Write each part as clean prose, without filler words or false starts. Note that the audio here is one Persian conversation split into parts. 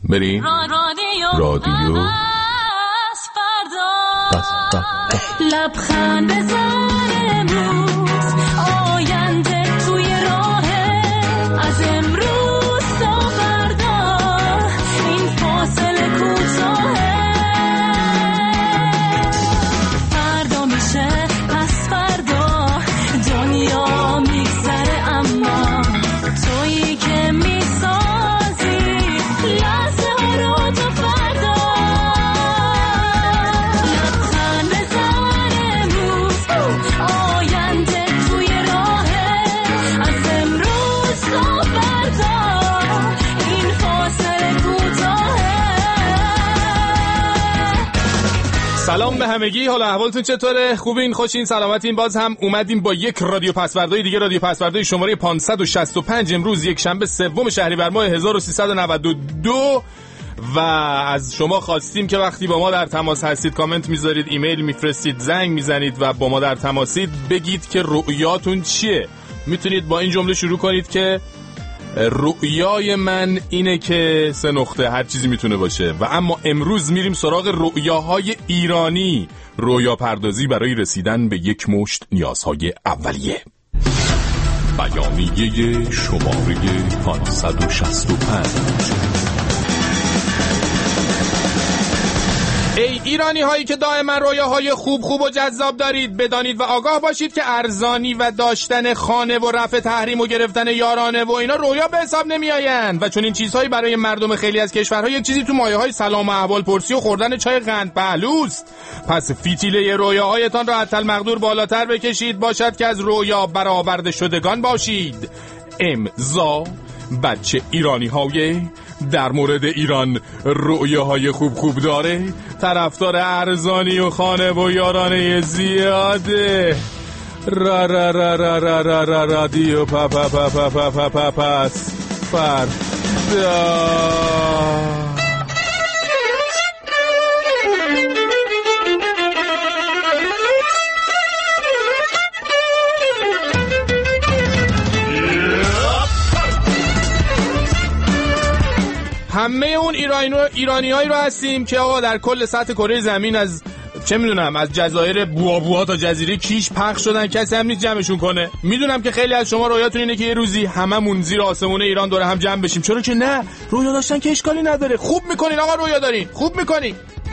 بریم رادیو لبخند بزن امروز آینده توی راهه از امروز تا فردا این فاصله کوتاهه فردا میشه پس فردا دنیا میگذره اما تویی که میسازی لحظه ها رو تا فردا لبخند بزن امروز آینده توی راهه از امروز تا فردا این فاصله کوتاهه. سلام به همگی، حالا احوالتون چطوره؟ خوبین؟ خوشین؟ سلامتین؟ باز هم اومدیم با یک رادیو پسوردهای دیگه، رادیو پسوردهای شماره 565، امروز یک شنبه سوم شهریور ماه 1392 و از شما خواستیم که وقتی با ما در تماس هستید کامنت میذارید، ایمیل میفرستید، زنگ میزنید و با ما در تماسید بگید که رؤیاتون چیه. میتونید با این جمله شروع کنید که رؤیای من اینه که 3 نقطه هر چیزی میتونه باشه. و اما امروز میریم سراغ رؤیاهای ایرانی، رؤیا پردازی برای رسیدن به یک مشت نیازهای اولیه. بیانیه شماره 565. ای ایرانی هایی که دائما رویاهای خوب و جذاب دارید، بدانید و آگاه باشید که ارزانی و داشتن خانه و رفع تحریم و گرفتن یارانه و اینا رویا به حساب نمی آیند و چون این چیزهایی برای مردم خیلی از کشورها یک چیزی تو مایه های سلام و احوال پرسی و خوردن چای قند پهلوست. پس فیتیله رویاهایتان را حتی المقدور بالاتر بکشید، باشد که از رویا برآورده شدگان باشید. امضا بچه ایرانی های در مورد ایران رؤیاهای خوب داره، طرفدار ارزانی و خانه و یارانه زیاده. رادیو پس فردا. همه اون ایرانیایی رو هستیم که آقا در کل سطح کره زمین از چه میدونم از جزایر بوآبوها تا جزیره کیش پخش شدن، کسی هم نیست جمعشون کنه. میدونم که خیلی از شما رویاتون اینه که یه روزی هممون زیر آسمون ایران دور هم جمع بشیم. چرا که نه، رویا داشتن که اشکالی نداره. خوب میکنین آقا، رویا دارین، خوب میکنین.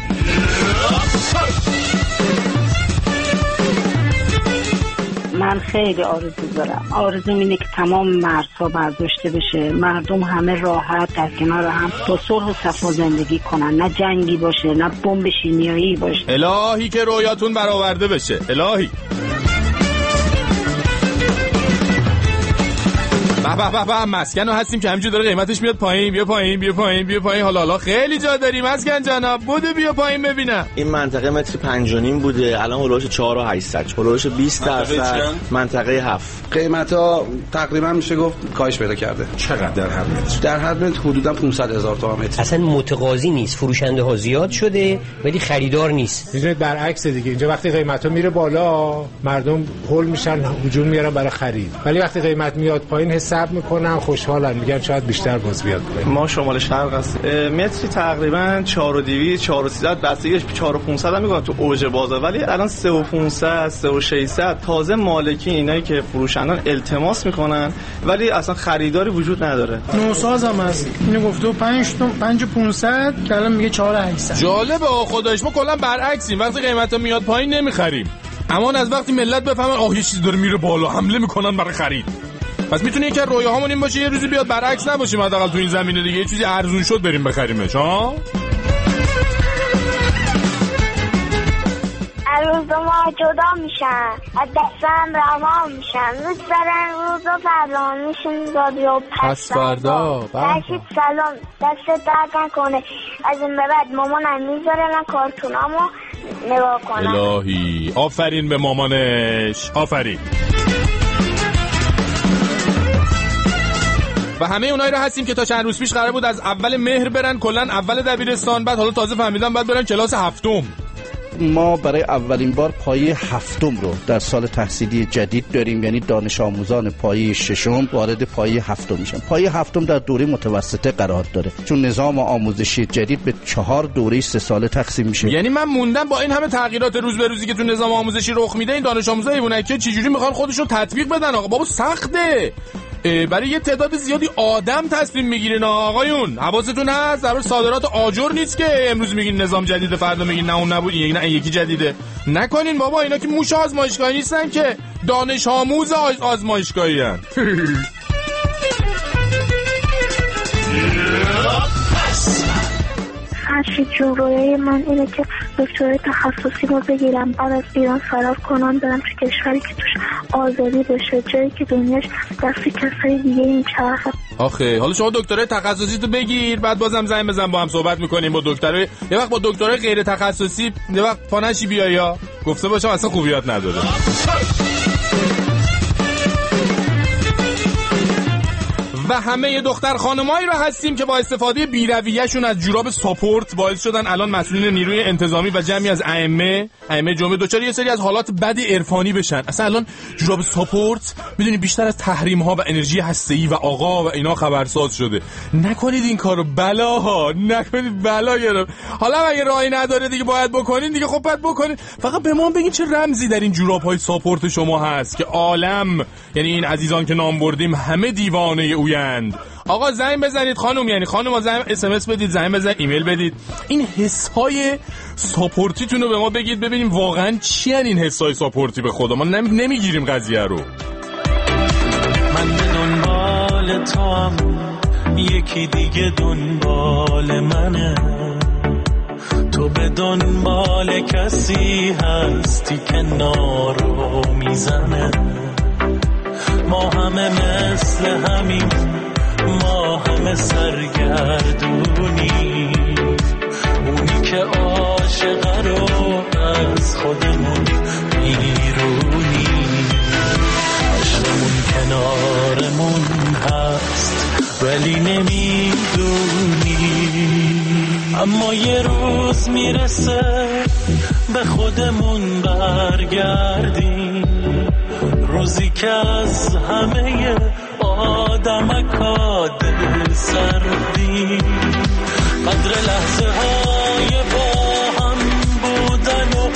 من خیلی آرزو دارم. آرزوم اینه که تمام مرزها برداشته بشه، مردم همه راحت در کنار هم با صلح و صفا زندگی کنن، نه جنگی باشه نه بمب شیمیایی باشه. الهی که رویاتون برآورده بشه، الهی. به مسکن هستیم که همینجور داره قیمتش میاد پایین. بیا پایین. حالا خیلی جا داریم مسکن جناب، بوده بیا پایین ببینم. این منطقه متر 5.5 بوده، الان هولوش 4.800، هولوش 20%. منطقه 7 قیمتا تقریبا میشه گفت کاهش پیدا کرده. چقدر در هر متر؟ در هر متر حدودا 500,000 تومان متر. اصلا متقاضی نیست، فروشنده ها زیاد شده ولی خریدار نیست. میدونید برعکس دیگه، اینجا وقتی قیمتا میره بالا مردم هول میشن، هجوم میارن برای خرید، ولی وقتی قیمت میاد پایین حساب میکنن، خوشحالن، میگن شاید بیشتر باز بیاد پایین. ما شمال شرق هستیم، متری تقریبا 4.200 4.300 بستگیش 4.500 هم میگن تو اوج بازار، ولی الان 3.500 3.600. تازه مالکی اینایی که فروشندن التماس میکنن ولی اصلا خریداری وجود نداره. نوساز هم هست، اینو گفته 5,500 که الان میگه 4,800. جالبه خدایش، ما کلا برعکسیم، وقتی قیمتا میاد پایین نمیخریم، اما از وقتی ملت بفهمن یه چیز داره میره بالا حمله میکنن برای خرید. پس میتونه یکی از رویاهامون این باشه یه روزی بیاد برعکس نباشیم، حداقل تو این زمینه دیگه یه چیزی ارزون شد بریم بخریمش. ها روز ما جدا میشن، از دستم روان میشن، روز برن روز و فردا میشن رادیو پس فردا. باشید سلام، دست درد نکنه، از این به بعد مامانم میذاره من کارتونامو نگاه کنم. الهی آفرین به مامانش، آفرین. و همه اونایی رو هستیم که تا چند روز پیش قرار بود از اول مهر برن کلا اول دبیرستان، بعد حالا تازه فهمیدم بعد برن کلاس 7م. ما برای اولین بار پایه هفتم رو در سال تحصیلی جدید داریم، یعنی دانش آموزان پایه ششم وارد پایه هفتم میشن. پایه هفتم در دوره متوسطه قرار داره، چون نظام آموزشی جدید به 4 دوره 3 ساله تقسیم میشه. یعنی من موندم با این همه تغییرات روز به روزی که تو نظام آموزشی رخ میده، این دانش آموزای ایوونکی چجوری میخوان خودشون تطبیق بدن؟ آقا بابا سخته، برای یه تعداد زیادی آدم تصمیم میگیرین آقایون. حواستون هست در صادرات آجر نیست که امروز میگین نظام جدیده، فردا میگین نه اون نبود، نه یکی جدیده. نکنین بابا، اینا که موش آزمایشگاهی نیستن که، دانش آموز آزمایشگاهی هن. هرچی جون رویای من اینه که دکترای تخصصی رو بگیرم، بعد از ایران فرار کنم برم تو کشوری که توش آزادی بشه، جایی که دنیاش دستی کسای دیگه این چرخه. آخه حالا شما دکترای تخصصی تو بگیر، بعد بازم زنگ بزن با هم صحبت میکنیم. با دکترای یه وقت با دکترای غیر تخصصی یه وقت پانشی بیایا، گفته باشم اصلا خوبیات نداره. و همه دختر خانمایی رو هستیم که با استفاده بی‌رویه‌شون از جوراب ساپورت باعث شدن الان مسئولین نیروی انتظامی و جمعی از ائمه جمعه دچار یه سری از حالات بد عرفانی بشن. اصلا الان جوراب ساپورت میدونی بیشتر از تحریم‌ها و انرژی هسته‌ای و آقا و اینا خبرساز شده. نکنید این کارو، بلاها نکنید، بلا گرفت. حالا اگه راهی نداره دیگه باید بکنین دیگه، خب باید بکنین. فقط به ما بگین چه رمزی در این جوراب‌های ساپورت شما هست که عالم، یعنی این عزیزان که نام بردیم، همه دیوانه اوین. آقا زنگ بزنید خانم، یعنی خانم زنگ SMS بدید، زنگ بزنید، ایمیل بدید، این حسای ساپورتیتون رو به ما بگید ببینیم واقعا چی ان این حسای ساپورتی. به خدا ما نمیگیریم قضیه رو. من به دنبال تو هم، یکی دیگه دنبال منه، تو به دنبال کسی هستی که نارو میزنه. ما همه مثل همین، ما همه سرگردونی، اونی که عاشقه رو از خودمون بیرونی، عشقمون کنارمون هست ولی نمیدونی. اما یه روز میرسه به خودمون برگردیم، روزی که از همه آدمکا دل سردیم، قدر لحظه های با هم بودن و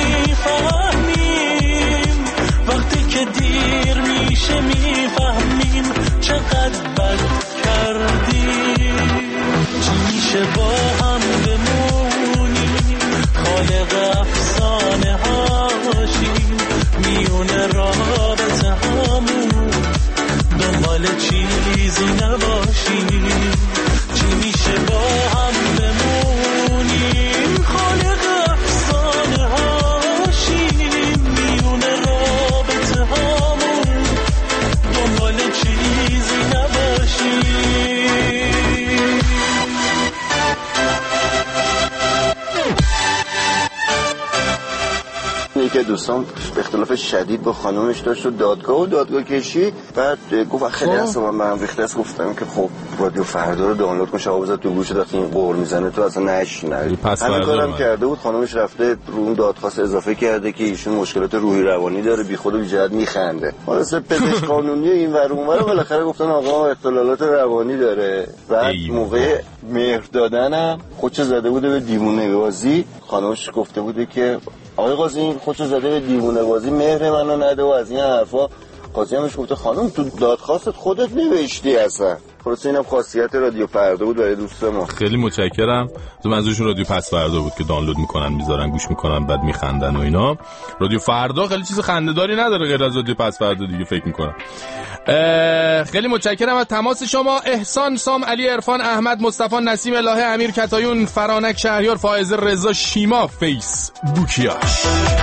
میفهمیم، وقتی که دیر میشه میفهمیم چقدر بد کردیم. چی میشه با هم بمونیم، خالق افسانه هاشیم، میونه رابطه همون دنبال چیزی نباشیم. چی میشه با هم بمونیم، خالق افسانه هاشیم، میونه رابطه همون دنبال چیزی نباشیم. یکی دوستان اختلاف شدید با خانومش داشت و دادگاه کشی، بعد گفت خیلی اصلا من ریخته است. گفتم که خب رادیو فردا رو دانلود کن، شما بذار تو گوشت، وقتی این قور میزنه تو اصلا نشنوی. همین کارم کرده بود. خانومش رفته رو اون دادخواست اضافه کرده که ایشون مشکلات روحی روانی داره، بیخود و بی‌جهت میخنده. واسه پزشک قانونی این ور اون ور بالاخره گفتن آقا اختلالات روانی داره. بعد موقع مهر دادنم خودش زده بوده به دیوونه بازی. خانومش گفته بوده که آقای قاضی این خودش زده به دیوونه بازی، مهر منو نده و از این حرفا. قاضی همش گفته خانم تو دادخواست خودت نوشتی اصلا. خلاصه اینم خاصیت رادیو فردا بود برای دوست ما. خیلی متشکرم. تو منظورشون رادیو پس فردا بود که دانلود میکنن، میذارن، گوش میکنن، بعد میخندن و اینا. رادیو فردا خیلی چیز خنده‌داری نداره غیر از رادیو پس فردا دیگه فکر میکنم. خیلی متشکرم از تماس شما. احسان، سام، علی، عرفان، احمد، مصطفی، نسیم، الهه، امیر کتایون، فرانک، شهریار، فائزه، رضا، شیما، فیس بوکیاش.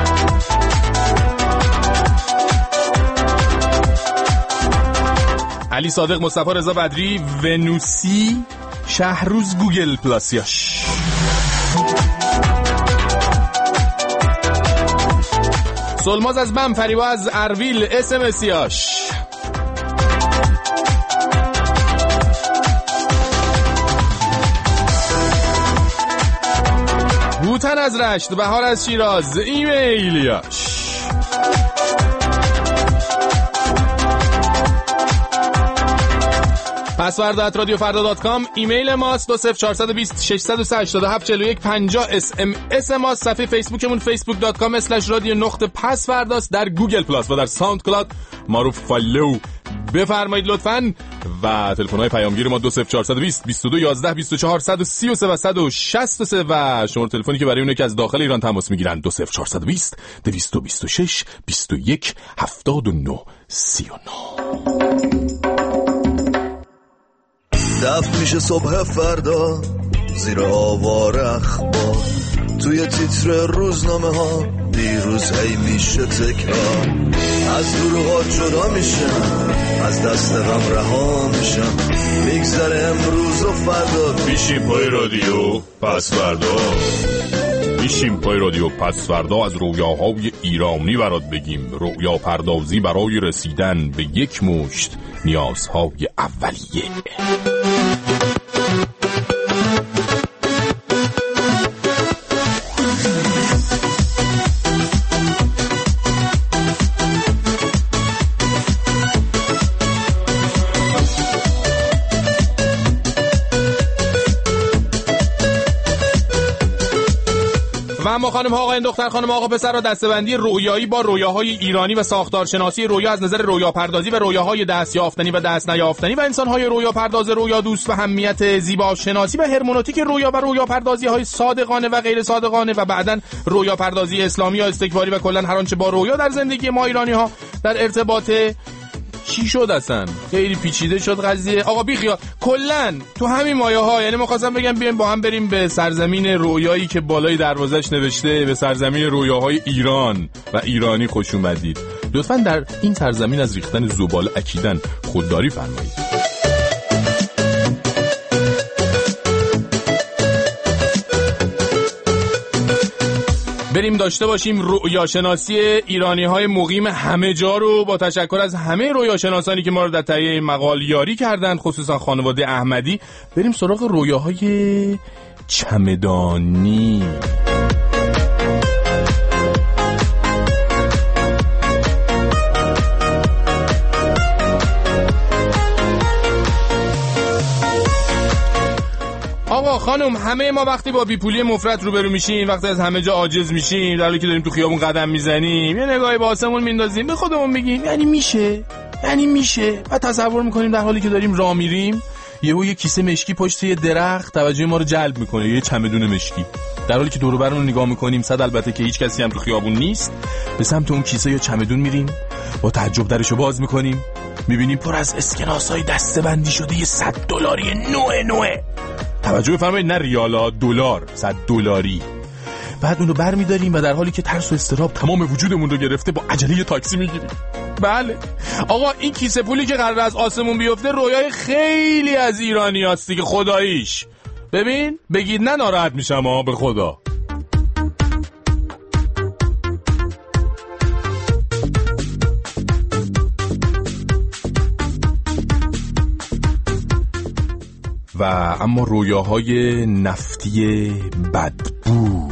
علی صادق، مصطفی رضا بدری، ونوسی، شهروز، گوگل پلاسیاش. سلماز از بم، فریبا از ارویل، اسمسیاش. سوتن از رشت، بهار از شیراز، ایمیلیاش. password@radiofarda.com ایمیل ماست، 20420 687 41 50 SMS ماست. صفحه فیسبوکمون facebook.com/radio_pasvarda است. در گوگل پلاس و در ساوند کلاود ما رو فالو بفرمایید لطفاً. و تلفن‌های پیامگیر ما 20420 22 11 24 133 و 163 و شماره تلفنی که برای اونایی که از داخل ایران تماس میگیرن 20420 226 21 79 39. دفت میشه صبح فردا زیر آوار اخبار، توی تیتر روزنامه ها دیروز هی میشه تکرار، از دروغات جدا میشم، از دست غم رها میشم، میگذره امروز و فردا. میشیم پای رادیو پس فردا، میشیم پای رادیو پس فردا، از رویاهای ایرانی برات بگیم، رویا پردازی برای رسیدن به یک مشت نیازهای اولیه. و اما خانم ها، آقایان، دختر خانم آقا پسر را دسته‌بندی رویایی با رویاهای ایرانی و ساختارشناسی رویا از نظر رویا پردازی و رویاهای دست یافتنی و دست نیافتنی و انسان‌های رویا پرداز، رویا دوست و همیت زیبا شناسی و هرمنوتیک رویا و رویا پردازی‌های صادقانه و غیر صادقانه و بعداً رویا پردازی اسلامی یا استکباری و کلاً هر آنچه با رویا در زندگی ما ایرانی‌ها در ارتباط چی شد اصلا؟ خیلی پیچیده شد قضیه. آقا بیخیال کلن تو همین مایه ها، یعنی ما خواستم بگم بیایم با هم بریم به سرزمین رویایی که بالای دروازش نوشته به سرزمین رویاهای ایران و ایرانی خوش اومدید. لطفاً در این سرزمین از ریختن زباله اکیدن خودداری فرمایید. بریم داشته باشیم رویاشناسی ایرانی‌های مقیم همه جا رو با تشکر از همه رویاشناسانی که ما رو در تهیه این مقال یاری کردند، خصوصا خانواده احمدی. بریم سراغ رویاهای چمدانی. آقا خانم، همه ما وقتی با بیپولی مفرط روبرو میشیم، وقتی از همه جا عاجز میشیم، در حالی که داریم تو خیابون قدم میزنیم، یه نگاهی به آسمون میندازیم، به خودمون میگیم یعنی میشه. و تصور میکنیم در حالی که داریم راه میریم یهو یه کیسه مشکی پشت یه درخت توجه ما رو جلب میکنه، یه چمدون مشکی، در حالی که دور و برمون رو نگاه میکنیم، صد البته که هیچ کسی هم تو خیابون نیست، به سمت اون کیسه یا چمدون میریم، با تعجب درشو باز میکنیم، میبینیم پر از اسکناسای دسته‌بندی شده یه $100 نوعه. توجه بفرمایید، نه ریالا، دلار، $100. بعد اون رو برمی‌داریم و در حالی که ترس و اضطراب تمام وجودمون رو گرفته با عجله یه تاکسی میگیریم. بله آقا، این کیسه پولی که قرار از آسمون بیفته رویای خیلی از ایرانیاست دیگه، خداییش. ببین بگید نه ناراحت میشم به خدا. و اما رویاهای نفتی بدبو.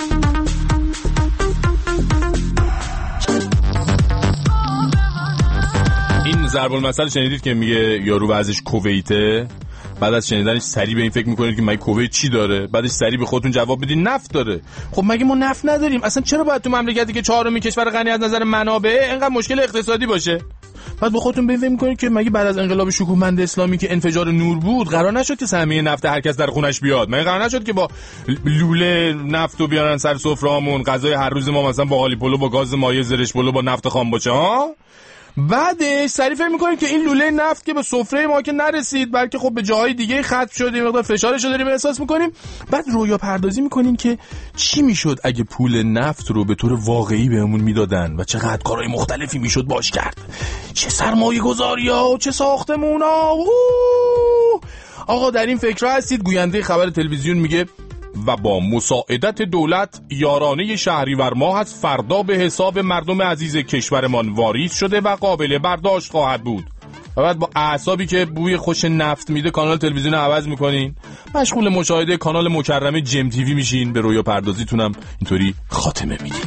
این ضرب المثل شنیدید که میگه یارو وضعش کویته، بعد از شنیدنش سریع به این فکر میکنید که مگه کویت چی داره، بعدش سریع به خودتون جواب بدین نفت داره. خب مگه ما نفت نداریم؟ اصلا چرا باید تو مملکتی که 4مین کشور غنی از نظر منابع اینقدر مشکل اقتصادی باشه؟ بعد به خودتون فکر میکنید که مگه بعد از انقلاب شکوهمند اسلامی که انفجار نور بود قرار نشد که سهمیه نفت هر کس در خونش بیاد؟ مگه قرار نشد که با لوله نفتو بیارن سر سفره‌مون، غذای هر روز ما مثلا با قالی پلو با گاز مایع، زرش پلو با نفت خام باشه ها؟ بعدش سریع فکر میکنید که این لوله نفت که به سفره ما که نرسید، بلکه خب به جاهای دیگه ختم شده، مقدار فشارش رو داریم احساس میکنیم. بعد رویا پردازی میکنیم که چی میشد اگه پول نفت رو به طور واقعی بهمون میدادن و چقدر کارهای مختلفی میشد باش کرد، چه سرمایه گذاری‌ها و چه ساختمونا. آقا در این فکر هستید؟ گوینده خبر تلویزیون میگه و با مساعدت دولت یارانه شهریور ماه از فردا به حساب مردم عزیز کشورمان واریز شده و قابل برداشت خواهد بود. و بعد با اعصابی که بوی خوش نفت میده کانال تلویزیون عوض میکنین، مشغول مشاهده کانال مکرمه جم تیوی میشین، به رویا پردازیتونم اینطوری خاتمه میدین.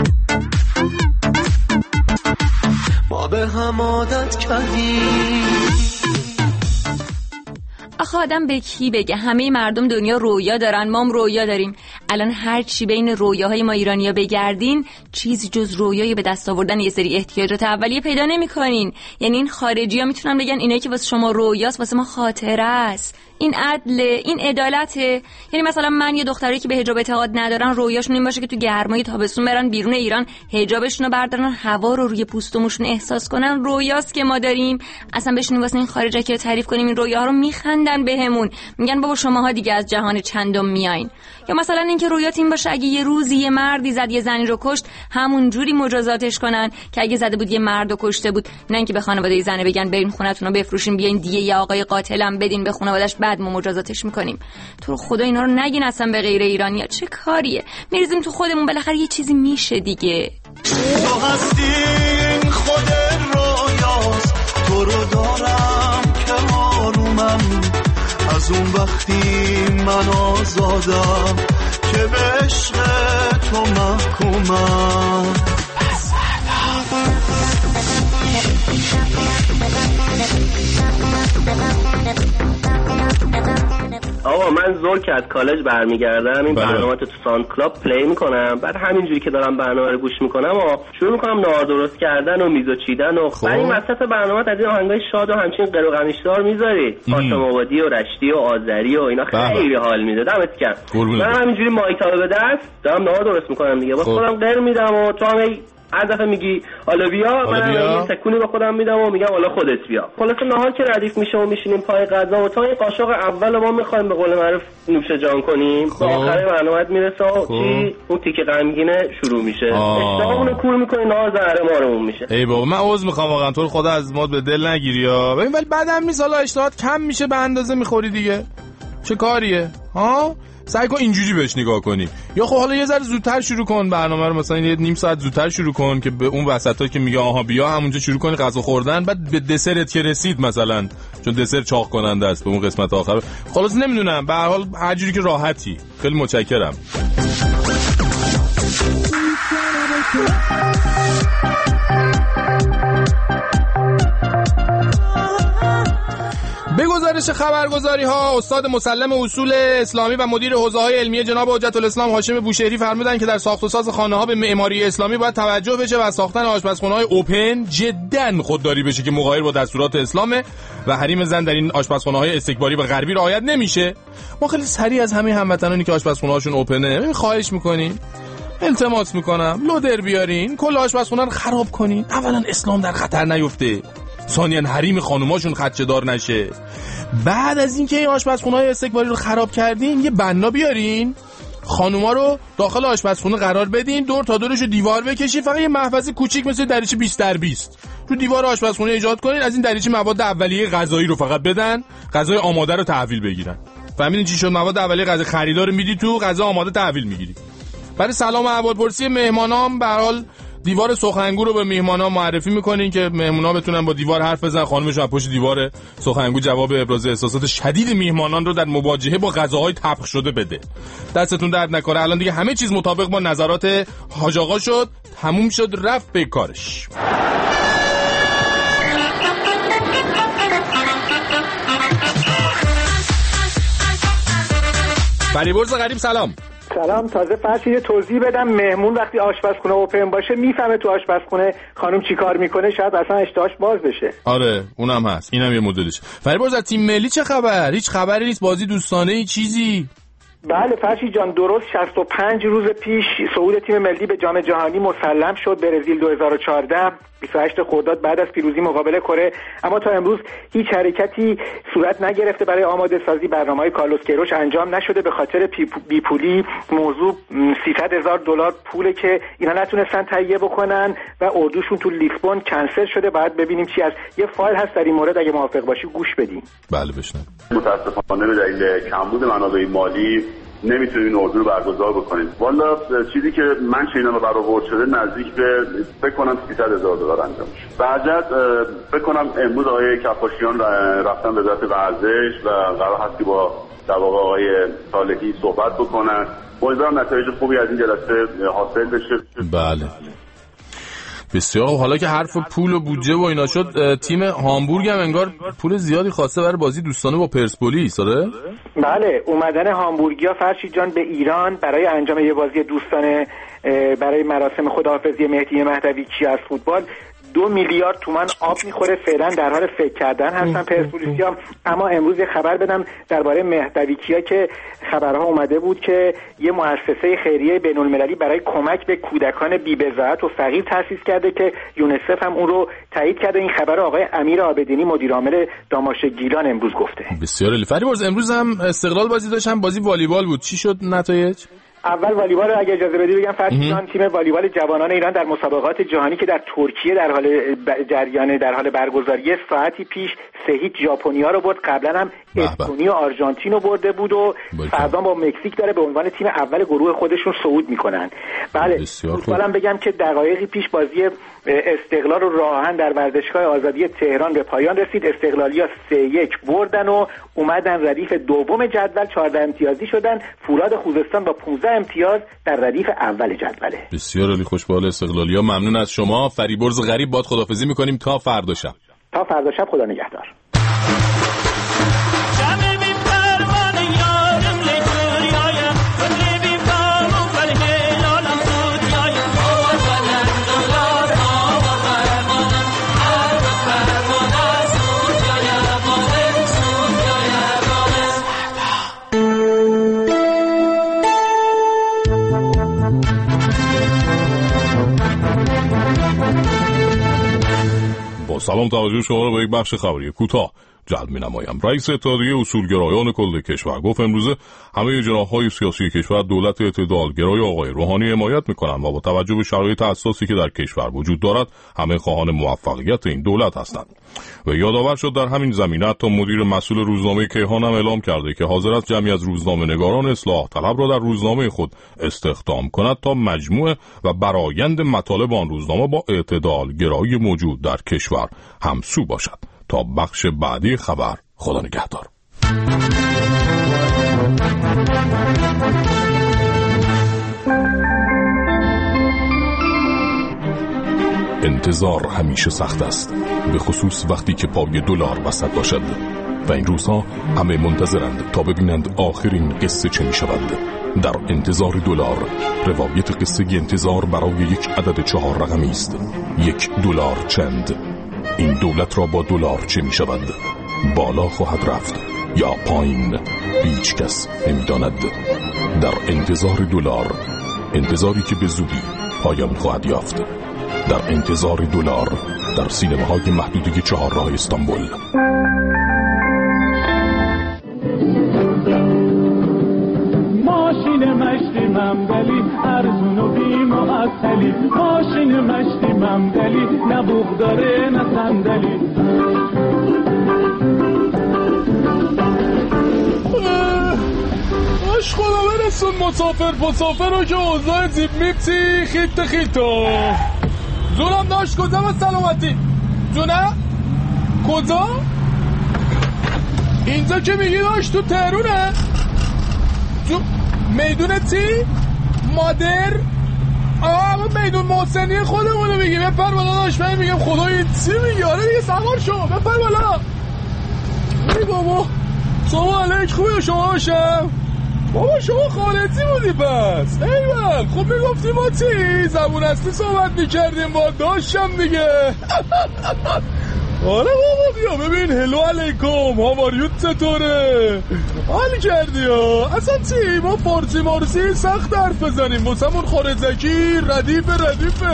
ما به هم عادت کردیم. آخه آدم به کی بگه؟ همه مردم دنیا رویا دارن، ما هم رویا داریم. الان هر چی بین رویاهای ما ایرانیا بگردین، چیزی جز رویای به دست آوردن یه سری احتیاجات اولیه پیدا نمی‌کنین. یعنی این خارجی‌ها میتونن بگن اینایی که واسه شما رویاست واسه ما خاطره است. این عدله، این عدالته. یعنی مثلا من یه دختری که به حجاب اعتقاد ندارن، رویاشون این باشه که تو گرمای تابستون برن بیرون ایران، حجابشون رو بردارن، هوا رو روی پوست و موشون احساس کنن. رویاست که ما داریم. اصلا بشینیم واسه این خارجا که تعریف کنیم این رویاها رو، میخندن بهمون، میگن بابا شماها دیگه از جهان چندم میاین. یا مثلا اینکه رویات این باشه اگه یه روزی یه مردی زد یه زنی رو کشت، همون جوری مجازاتش کنن که اگه زده بود یه مرد رو کشته بود، نه اینکه به خانواده زنه بگن برین خونتون رو بفروشین بیاین دیگه یه آقای قاتلم بدین به خانواده‌اش، بعد ما مجازاتش میکنیم. تو خدا اینا رو نگین اصلا به غیر ایرانی‌ها. چه کاریه؟ میریزیم تو خودمون، بالاخره یه چیزی میشه دیگه. تو هستین خود رویاست، تو رو دارم که آرومم، از اون وقتی من آزادم که به عشق تو محکومم. آقا من زور که از کالج برمیگردم این برنامه تو ساوند کلاب پلی میکنم، بعد همینجوری که دارم برنامه رو گوش میکنم و شروع میکنم نهار درست کردن و میز و چیدن و بعد این وسط برنامه از این آهنگای شاد و همچین قر و قمیشدار میذارید، پاشا مبادی و رشتی و آذری و اینا خیلی حال میده. دمت گرم. من همینجوری مایتابه به دست دارم نهار درست میکنم دیگه، واسه خودم قر میدم و تو هم هر دفعه میگی حالا بیا، من یه تکونی به خودم میدم و میگم حالا خودت بیا. خلاص نهار که ردیف میشه و میشینیم پای غذا و تا این قاشق اول ما میخوایم به قول معروف نوش جان کنیم، تا آخر برنامه میرسه و چی اون تیکه غمگینه شروع میشه، اشتهامون رو کور میکنه، نهار زهر مارمون میشه. ای بابا من عذر میخوام واقعا، تو خدا از ما به دل نگیری ها. ببین ولی بعدم نیست، حالا اشتهات کم میشه به اندازه میخوری دیگه، چه کاریه ها؟ سعی کن اینجوری بهش نگاه کنی. یا خب حالا یه ذره زودتر شروع کن برنامه رو، مثلا یه نیم ساعت زودتر شروع کن که به اون وسطا که میگه آها بیا همونجا شروع کنی غذا خوردن، بعد به دسرت که رسید مثلا، چون دسر چاق کننده است به اون قسمت آخر. خلاص نمیدونم، به هر حال هر جوری که راحتی. خیلی متشکرم. به گزارش خبرگزاری ها، استاد مسلم اصول اسلامی و مدیر حوزه‌های علمی جناب حجت الاسلام هاشم بوشهری فرمودند که در ساخت و ساز خانه‌ها به معماری اسلامی باید توجه بشه و از ساختن آشپزخانه‌های اوپن جداً خودداری بشه که مغایر با دستورات اسلامه و حریم زن در این آشپزخانه‌های استکباری و غربی رعایت نمیشه. ما خیلی سریع از همه هموطنانی که آشپزخانه‌هاشون اوپنه خواهش می‌کنیم، التماس می‌کنم لودر بیارین، کل آشپزخونه رو خراب کنین. اولا اسلام در خطر نیفته، ثانیاً حریم خانوماشون خدشه‌دار نشه. بعد از اینکه این آشپزخونه‌های استکباری رو خراب کردین، یه بنا بیارین، خانوما رو داخل آشپزخونه قرار بدین، دور تا دورش رو دیوار بکشین، فقط یه محفظه کوچیک مثل دریچه 20x20 رو دیوار آشپزخونه ایجاد کنین، از این دریچه مواد اولیه غذایی رو فقط بدن، غذای آماده رو تحویل بگیرن. فهمیدین چی شد؟ مواد اولیه غذا خریدار رو میدی تو، غذا آماده تحویل میگیری. برای سلام و احوالپرسی مهمانام به هر حال دیوار سخنگو رو به مهمانا معرفی میکنین که مهمونا بتونن با دیوار حرف بزنن، خانمش از پشت دیوار سخنگو جواب ابراز احساسات شدید میهمانان رو در مواجهه با غذاهای طبخ شده بده. دستتون درد نکنه. الان دیگه همه چیز مطابق با نظرات حاج آقا شد، تموم شد، رفت به کارش. فریبرز غریب سلام. سلام. تازه فرض یه توضیح بدم، مهمون وقتی آشپزخونه اوپن باشه میفهمه تو آشپزخونه خانم چی کار میکنه، شاید اصلا اشتهاش باز بشه. آره اونم هست، اینم یه مدلش. فریبرز از تیم ملی چه خبر؟ هیچ خبری نیست، بازی دوستانه ای چیزی؟ بله فرشی جان، درست 65 روز پیش صعود تیم ملی به جام جهانی مسلم شد. برزیل 2014 28 خرداد بعد از پیروزی مقابل کره، اما تا امروز هیچ حرکتی صورت نگرفته برای آماده سازی. برنامه‌های کارلوس کیروش انجام نشده به خاطر بیپولی. موضوع $300,000 پوله که اینا نتونستن تهیه بکنن و اردوشون تو لیسبون کنسل شده. بعد ببینیم چی از یه فایل هست در این مورد، اگه موافق باشی گوش بدیم. بله بشنویم. متاسفانه به دلیل کمبود منابع مالی نمیتونید این اردو رو برگزار بکنید. والا چیزی که من شنیدم برآورد شده نزدیک به فکر کنم $300,000 انجام میشه. بعد فکر کنم امروز آقای کفاشیان رفتن به وزارت ورزش و قرار هست که با در واقع آقای صالحی صحبت بکنن. امیدوارم نتایج خوبی از این جلسه حاصل بشه. بله بسیار. حالا که حرف پول و بودجه و اینا شد، تیم هامبورگ هم انگار پول زیادی خواسته برای بازی دوستانه با پرسپولیس. آره بله، اومدن هامبورگیا فرشید جان به ایران برای انجام یه بازی دوستانه برای مراسم خداحافظی مهدی مهدوی کیا از فوتبال 2 میلیارد تومان آب میخوره. فعلا در حال فکر کردن هستن پرسپولیسیا. اما امروز یه خبر بدم درباره مهدوی کیا که خبرها اومده بود که یه مؤسسه خیریه بین‌المللی برای کمک به کودکان بی‌بضاعت و فقیر تأسیس کرده که یونیسف هم اون رو تایید کرده. این خبر آقای امیر عابدینی مدیر عامل داماش گیلان امروز گفته. بسیار عالی. فریبرز امروز هم استقلال بازی داشت، هم بازی والیبال بود. چی شد نتایج؟ اول والیبال رو اگه اجازه بدی بگم فرشیدان، تیم والیبال جوانان ایران در مسابقات جهانی که در ترکیه در حال جریان در حال برگزاری ساعتی پیش 3-0 ژاپنیا رو برد. قبلا هم استونی و آرژانتین رو برده بود و فردا با مکزیک داره به عنوان تیم اول گروه خودشون صعود میکنن. بله فوتبالم بگم که دقایقی پیش بازی استقلال و راهن در ورزشگاه آزادی تهران به پایان رسید. استقلالیا 3-1 بردن و اومدن ردیف دوم جدول، 14 امتیازی شدن. فولاد خوزستان با 15 امتیاز در ردیف اول جدوله. بسیار عالی. خوشبال استقلالیا. ممنون از شما. فریبرز غریب باد خداحافظی میکنیم تا فردا شب. تا فردا شب، خدا نگهدار. سلام، توجه شما رو به یک بخش خبری کوتاه جلب می‌نمایم. رئیس اتحادیه اصولگرایان کل کشور گفت امروزه همه جناح‌های سیاسی کشور دولت اعتدالگرای آقای روحانی حمایت می‌کنند و با توجه به شرایط حساسی که در کشور وجود دارد همه خواهان موفقیت این دولت هستند. و یادآور شد در همین زمینه حتی مدیر مسئول روزنامه کیهان هم اعلام کرده که حاضر است جمعی از روزنامه‌نگاران اصلاح طلب را در روزنامه خود استخدام کند تا مجموعه و برآیند مطالب آن روزنامه با اعتدالگرایی موجود در کشور همسو باشد. تا بخش بعدی خبر، خدا نگهدار. انتظار همیشه سخت است، به خصوص وقتی که پای دلار وسط باشد و این روزها همه منتظرند تا ببینند آخرین قصه چه می شود. در انتظار دلار، روایت قصه انتظار برای یک عدد 4 رقمی است. $1 چند؟ این دولت را با دلار چه می شود؟ بالا خواهد رفت یا پایین؟ هیچ کس نمی داند. در انتظار دلار، انتظاری که به زودی پایان خواهد یافت. در انتظار دلار، در سینماهای محدوده 4 راه استانبول. ماشین مشتی ممدلی ارزون و بی‌معطلی، ماشین مشتی ممدلی نه بوق داره نه صندلی. اش خدا برسون مسافر رو که اوضاع زیب میپسی خیتا زونم داشت. کجا به سلامتی؟ جونه؟ کجا؟ اینجا که میگی داشت تو تهرونه؟ میدون چی؟ مادر؟ آقا میدون محسنی خودمونو میگی. بپر بالا داشت. من میگم خدایی چی میگی؟ آره دیگه سوار شو بپر بالا. ای بابا سلام علیک، خوبه شما باشم؟ بابا شما خارجی بودی پس؟ ایوان خب میگفتی ما چی؟ زبون هستی صحبت میکردیم با داشتم دیگه. آره بابا بیا ببین. هلو علیکم، هاواریوت چطوره؟ حال کردی ها؟ اصلا چی؟ ما فارسی مارسی سخت حرف بزنیم واسمون خارجکی ردیفه.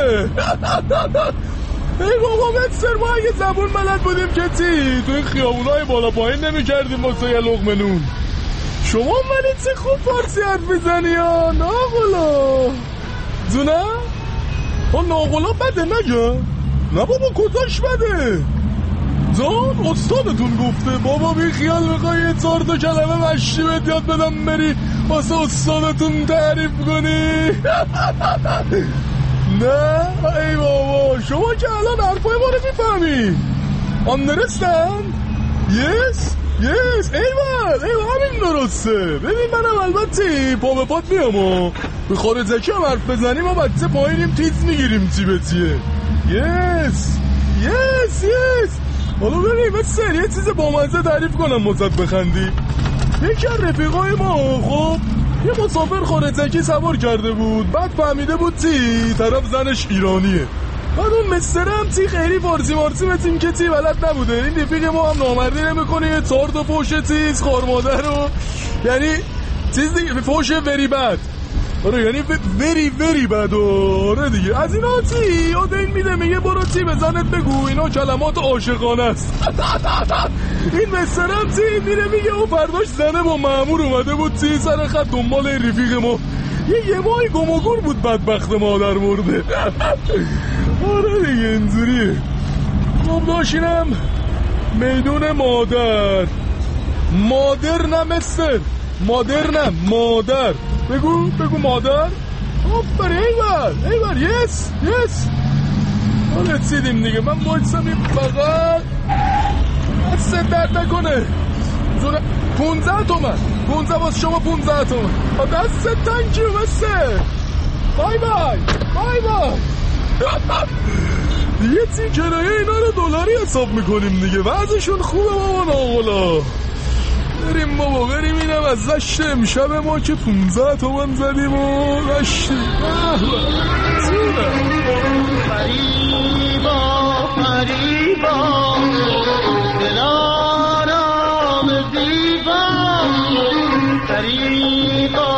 ای بابا مستر، ما اگه زبون بلد بودیم که چی؟ تو این خیابونای بالا پایین نمی کردیم واسه یه لقمه نون. شما ولی چه خوب فارسی حرف میزنی ها؟ ناغلا زونه؟ ها ناغلا بده نگه؟ نه بابا کتاش بده؟ جان استادتون گفته بابا بی خیال بخوای 4 تا کلمه مشتی بهت یاد بدم بری واسه استادتون تعریف کنی. نه ای بابا شما که الان حرفای ما رو میفهمی. Understand? Yes ایوان همین درسته. ببین منم البته پا به پات میام و به خارجکی هم حرف بزنیم و بچه پایینیم تیز میگیریم چی به چیه. Yes حالا ببین مثل یه چیز بامزه تعریف کنم مزد بخندی. یکی از رفیقای ما خب یه مسافر خارجکی سوار کرده بود، بعد فهمیده بود چی طرف زنش ایرانیه. بعد اون مستره هم چی خیلی فارسی بتیم که چی بلد نبوده. این رفیق ما هم نامردی نمیکنه یه 4 تا فوش چیز خارمادر رو، یعنی چیز دیگه فوش وری بد. آره یعنی وری بد. آره دیگه از اینا چی یاد این میده میگه برو چی بزنت بگو اینا کلمات عاشقانه است. این مستره هم چی میره میگه اون فرداش زنه با مأمور اومده بود چی سر خط دنبال این رفیق ما. یه ماهی گم و گور بود بدبخت مادر مرده. آره دیگه اینجوریه. خب داشتینم میدون مادر نه مستر مادر بگو مادر. آفر ایوار یس حالا چیدیم دیگه. من بایستم این بغل دست درد نکنه 15 تومن 15 باز شما 15 تومن دست تنکیو مستر. بای دیگه چی کرایه اینا رو دلاری حساب میکنیم دیگه. وضعشون خوبه بابا ناغلا. بریم اینم از زشت امشب ما که 15 تومن زدیم و زشتی فریبا دلارام زیبا دریبا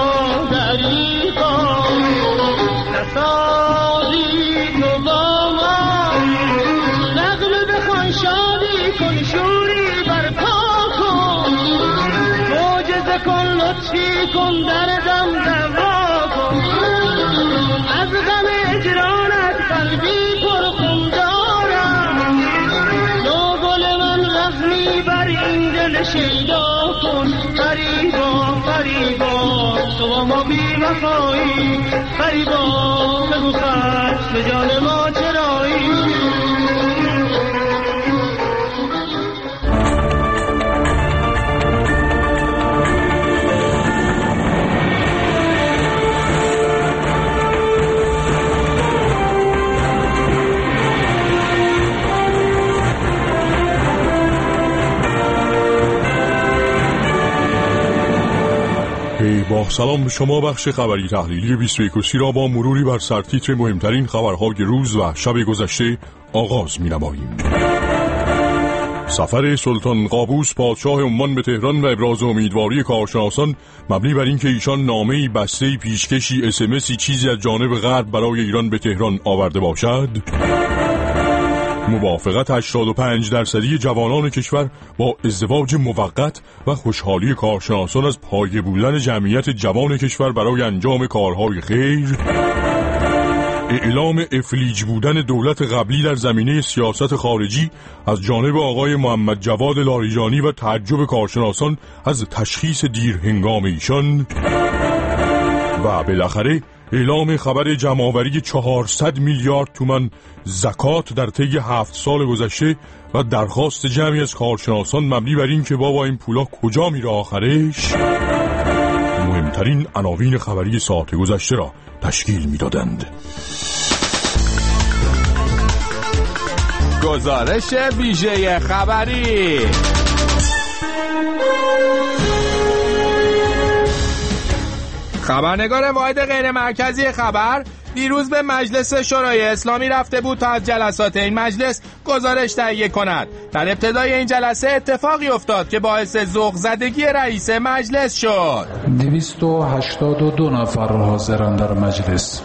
نسازی تو با ما نغمه بخوان شادی کن شوری برپا کن معجزه کن لطفی کن دردم دوا کن از غم اجرانت قلبی پرخون دارم نو گل من رحمی بر این دل شیدا کن فریبا تو ما بی وفایی فریبا بگو خط به جان ما چرایی. با سلام به شما. بخش خبری تحلیلی 21 را با مروری بر سرتیتر مهمترین خبرهای روز و شب گذشته آغاز می‌نماییم. سفر سلطان قابوس پادشاه عمان به تهران و ابراز امیدواری کارشناسان مبنی بر اینکه ایشان نامه‌ای بسته پیشکشی اسمسی چیزی از جانب غرب برای ایران به تهران آورده باشد. موافقت 85% جوانان کشور با ازدواج موقت و خوشحالی کارشناسان از پایه بودن جمعیت جوان کشور برای انجام کارهای خیر. اعلام افلیج بودن دولت قبلی در زمینه سیاست خارجی از جانب آقای محمد جواد لاریجانی و تعجب کارشناسان از تشخیص دیر هنگام ایشان. و بالاخره اعلام خبر جمع‌آوری 400 میلیارد تومان زکات در طی 7 سال گذشته و درخواست جمعی از کارشناسان مبنی بر این که بابا این پولا کجا میره آخرش، مهمترین عناوین خبری ساعت گذشته را تشکیل میدادند. گزارش ویژه خبری. خبرنگار واحد غیر مرکزی خبر دیروز به مجلس شورای اسلامی رفته بود تا از جلسات این مجلس گزارش تهیه کند. در ابتدای این جلسه اتفاقی افتاد که باعث ذوق زدگی رئیس مجلس شد. 282 نفر حاضران در مجلس.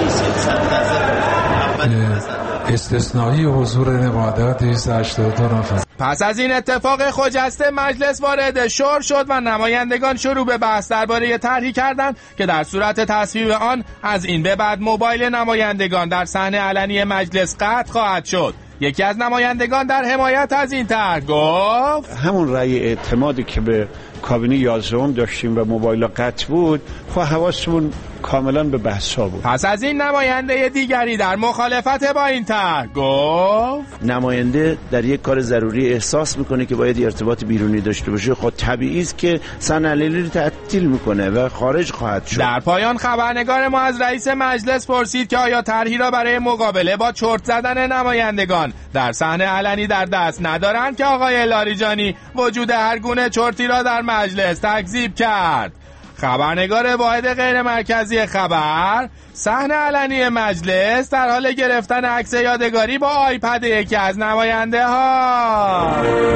استثنایی حضور نماینده 282 نفر. پس از این اتفاق خجسته مجلس وارد شور شد و نمایندگان شروع به بحث درباره طرحی کردند که در صورت تصویب آن از این به بعد موبایل نمایندگان در صحنه علنی مجلس قطع خواهد شد. یکی از نمایندگان در حمایت از این طرح گفت همون رأی اعتمادی که به کابینه 11 داشتیم و موبایل قطع بود، خب حواسمون کاملا به بحثا بود. پس از این نماینده دیگری در مخالفت با این طرح گفت نماینده در یک کار ضروری احساس میکنه که باید ارتباط بیرونی داشته باشه، خب طبیعی است که سنعلیلی رو تعطیل میکنه و خارج خواهد شد. در پایان خبرنگار ما از رئیس مجلس پرسید که آیا طرحی را برای مقابله با چرت زدن نمایندگان در صحنه علنی در دست ندارند که آقای لاریجانی وجود هر گونه چرتی را در مجلس تکذیب کرد. خبرنگار واحد غیر مرکزی خبر: صحنه علنی مجلس در حال گرفتن عکس یادگاری با آیپد یکی از نماینده ها.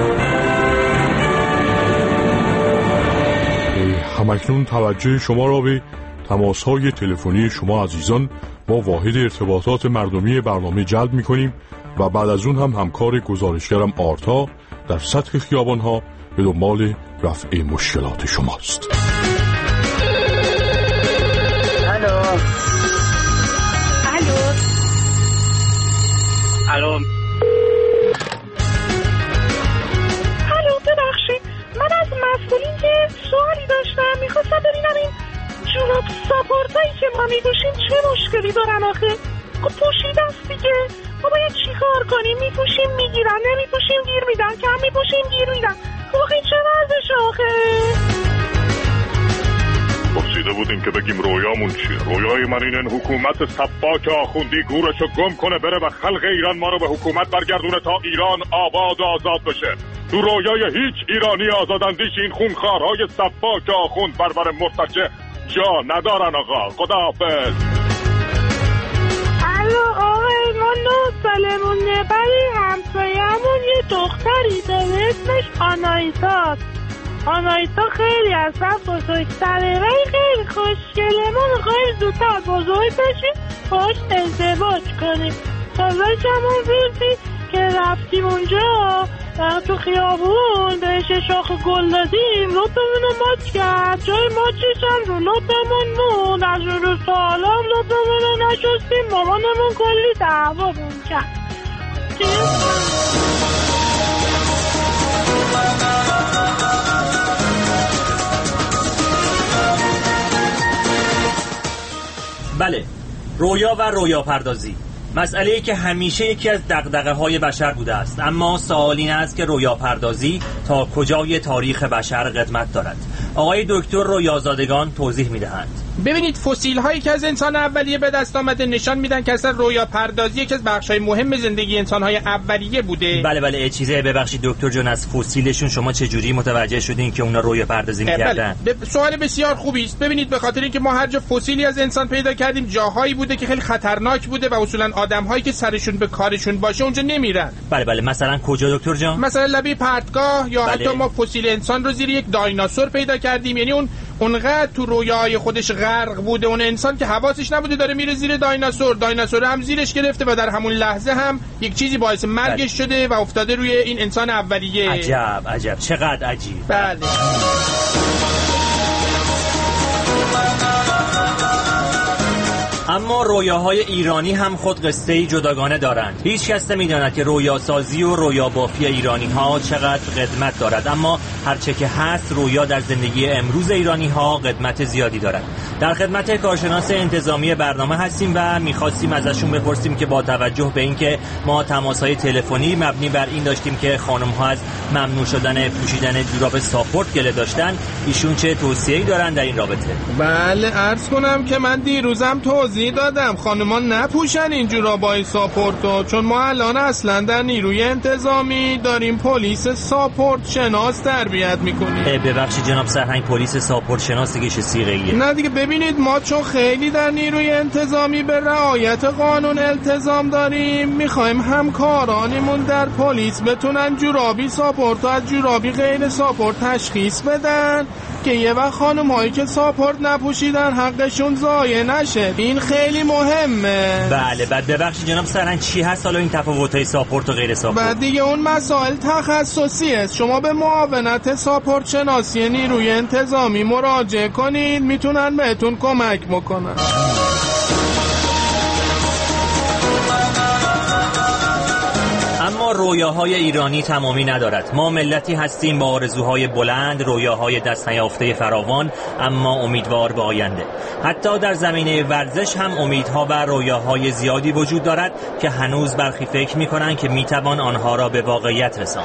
همکنون توجه شما را به تماس‌های تلفنی شما عزیزان با واحد ارتباطات مردمی برنامه جلب می‌کنیم و بعد از اون هم همکار گزارشگرم آرتا در سطح خیابان‌ها به دنبال رفع مشکلات شماست. الو ببخشید، من از مسئولین که سوالی داشتم، میخواستم ببینم این جوراب ساپورتایی که ما میپوشیم چه مشکلی دارن آخه؟ خب پوشیده است دیگه، ما باید چی کار کنیم؟ میپوشیم میگیرن، نمیپوشیم گیر میدن، کم میپوشیم گیر میدن. خب آخه این چه وضعشه آخه؟ پرسیده بودیم که بگیم رویامون چیه. رویای من اینه حکومت سباک آخوندی گورشو گم کنه بره و خلق ایران ما رو به حکومت برگردونه تا ایران آباد و آزاد بشه. تو رویای هیچ ایرانی آزاداندیش این خونخوارهای سباک آخوند بربر مرتجع جا ندارن. آقا خداحافظ. الو آقای، ما 9 سالمونه، برای همسایه‌مون یه دختری داره اسمش آنایتاست. آنایتا خیلی اصلا بزرگتره ولی خیلی خوشگله. ما میخواییم زودتر بزرگ بشیم باش ازدواج کنیم. تازه همون روزی که رفتیم اونجا تو خیابون بهش شاخ گل دادیم، لطمون رو ماچ کرد. جای ماچش هم رو لطمون مون. از رو سالام لطمون رو نشستیم، مامانمون کلی دعوامون کرد. بله، رویا و رویا پردازی مسئله‌ای که همیشه یکی از دغدغه‌های بشر بوده است، اما سوال این است که رویا پردازی تا کجای تاریخ بشر قدمت دارد. آقای دکتر رویازادگان توضیح می‌دهند. ببینید، فسیل هایی که از انسان اولیه به دست آمده نشان میدن که اصلا رویا پردازی یکی از بخش‌های مهم زندگی انسان های اولیه بوده. بله چیزه. ببخشید دکتر جان، از فسیلشون شما چه جوری متوجه شدین که اونا رویا پردازی می‌کردن؟ سوال بسیار خوبی است. ببینید، به خاطر اینکه ما هر جا فسیلی از انسان پیدا کردیم جاهایی بوده که خیلی خطرناک بوده و اصولا آدم‌هایی که سرشون به کارشون باشه اونجا نمیرن. بله مثلا کجا دکتر جان؟ مثلا لبه پرتگاه یا حتی ما فسیل انسان رو زیر یک دایناسور پیدا کردیم. یعنی اونقدر تو رویاهای خودش غرق بوده اون انسان که حواسش نبوده داره میره زیر دایناسور هم زیرش گرفته و در همون لحظه هم یک چیزی باعث مرگش شده و افتاده روی این انسان اولیه. عجب چقدر عجیب. بله. اما رویاهای ایرانی هم خود قصه‌ای جداگانه دارند. هیچ کس نمی‌داند که رویاسازی و رویابافی ایرانی‌ها چقدر قدمت دارد، اما هرچه که هست رویا در زندگی امروز ایرانی‌ها قدمت زیادی دارد. در خدمت کارشناس انتظامی برنامه هستیم و می‌خواستیم ازشون بپرسیم که با توجه به اینکه ما تماس‌های تلفنی مبنی بر این داشتیم که خانم‌ها از ممنوع شدن پوشیدن جوراب ساپورت گله داشتن، ایشون چه توصیه‌ای دارن در این رابطه؟ بله، عرض کنم که من دیروزم توضیح دادم خانما نپوشن این جورابای ساپورتو، چون ما الان اصلا در نیروی انتظامی داریم پلیس ساپورت شناس تربیت میکنیم. ببخشید جناب سرهنگ، پلیس ساپورت شناس دیگه چه صیغه‌ایه؟ نه دیگه، ببینید ما چون خیلی در نیروی انتظامی به رعایت قانون التزام داریم، میخوایم همکارانمون در پلیس بتونن جورابی ساپورتو از جورابی غیر ساپورت تشخیص بدن که یه وقت خانم‌هایی که ساپورت نپوشیدن حقشون ضایع نشه. این خیلی مهمه. بله، بعد ببخشید جناب سرهنگ چی هست حالا این تفاوت‌های ساپورت و غیر ساپورت؟ بعد دیگه اون مسائل تخصصی است. شما به معاونت ساپورت شناسی نیروی انتظامی مراجعه کنید، میتونن بهتون کمک بکنن. اما رویاهای ایرانی تمامی ندارد. ما ملتی هستیم با آرزوهای بلند، رویاهای دست نیافته فراوان، اما امیدوار به آینده. حتی در زمینه ورزش هم امیدها و رویاهای زیادی وجود دارد که هنوز برخی فکر می‌کنند که میتوان آنها را به واقعیت رساند.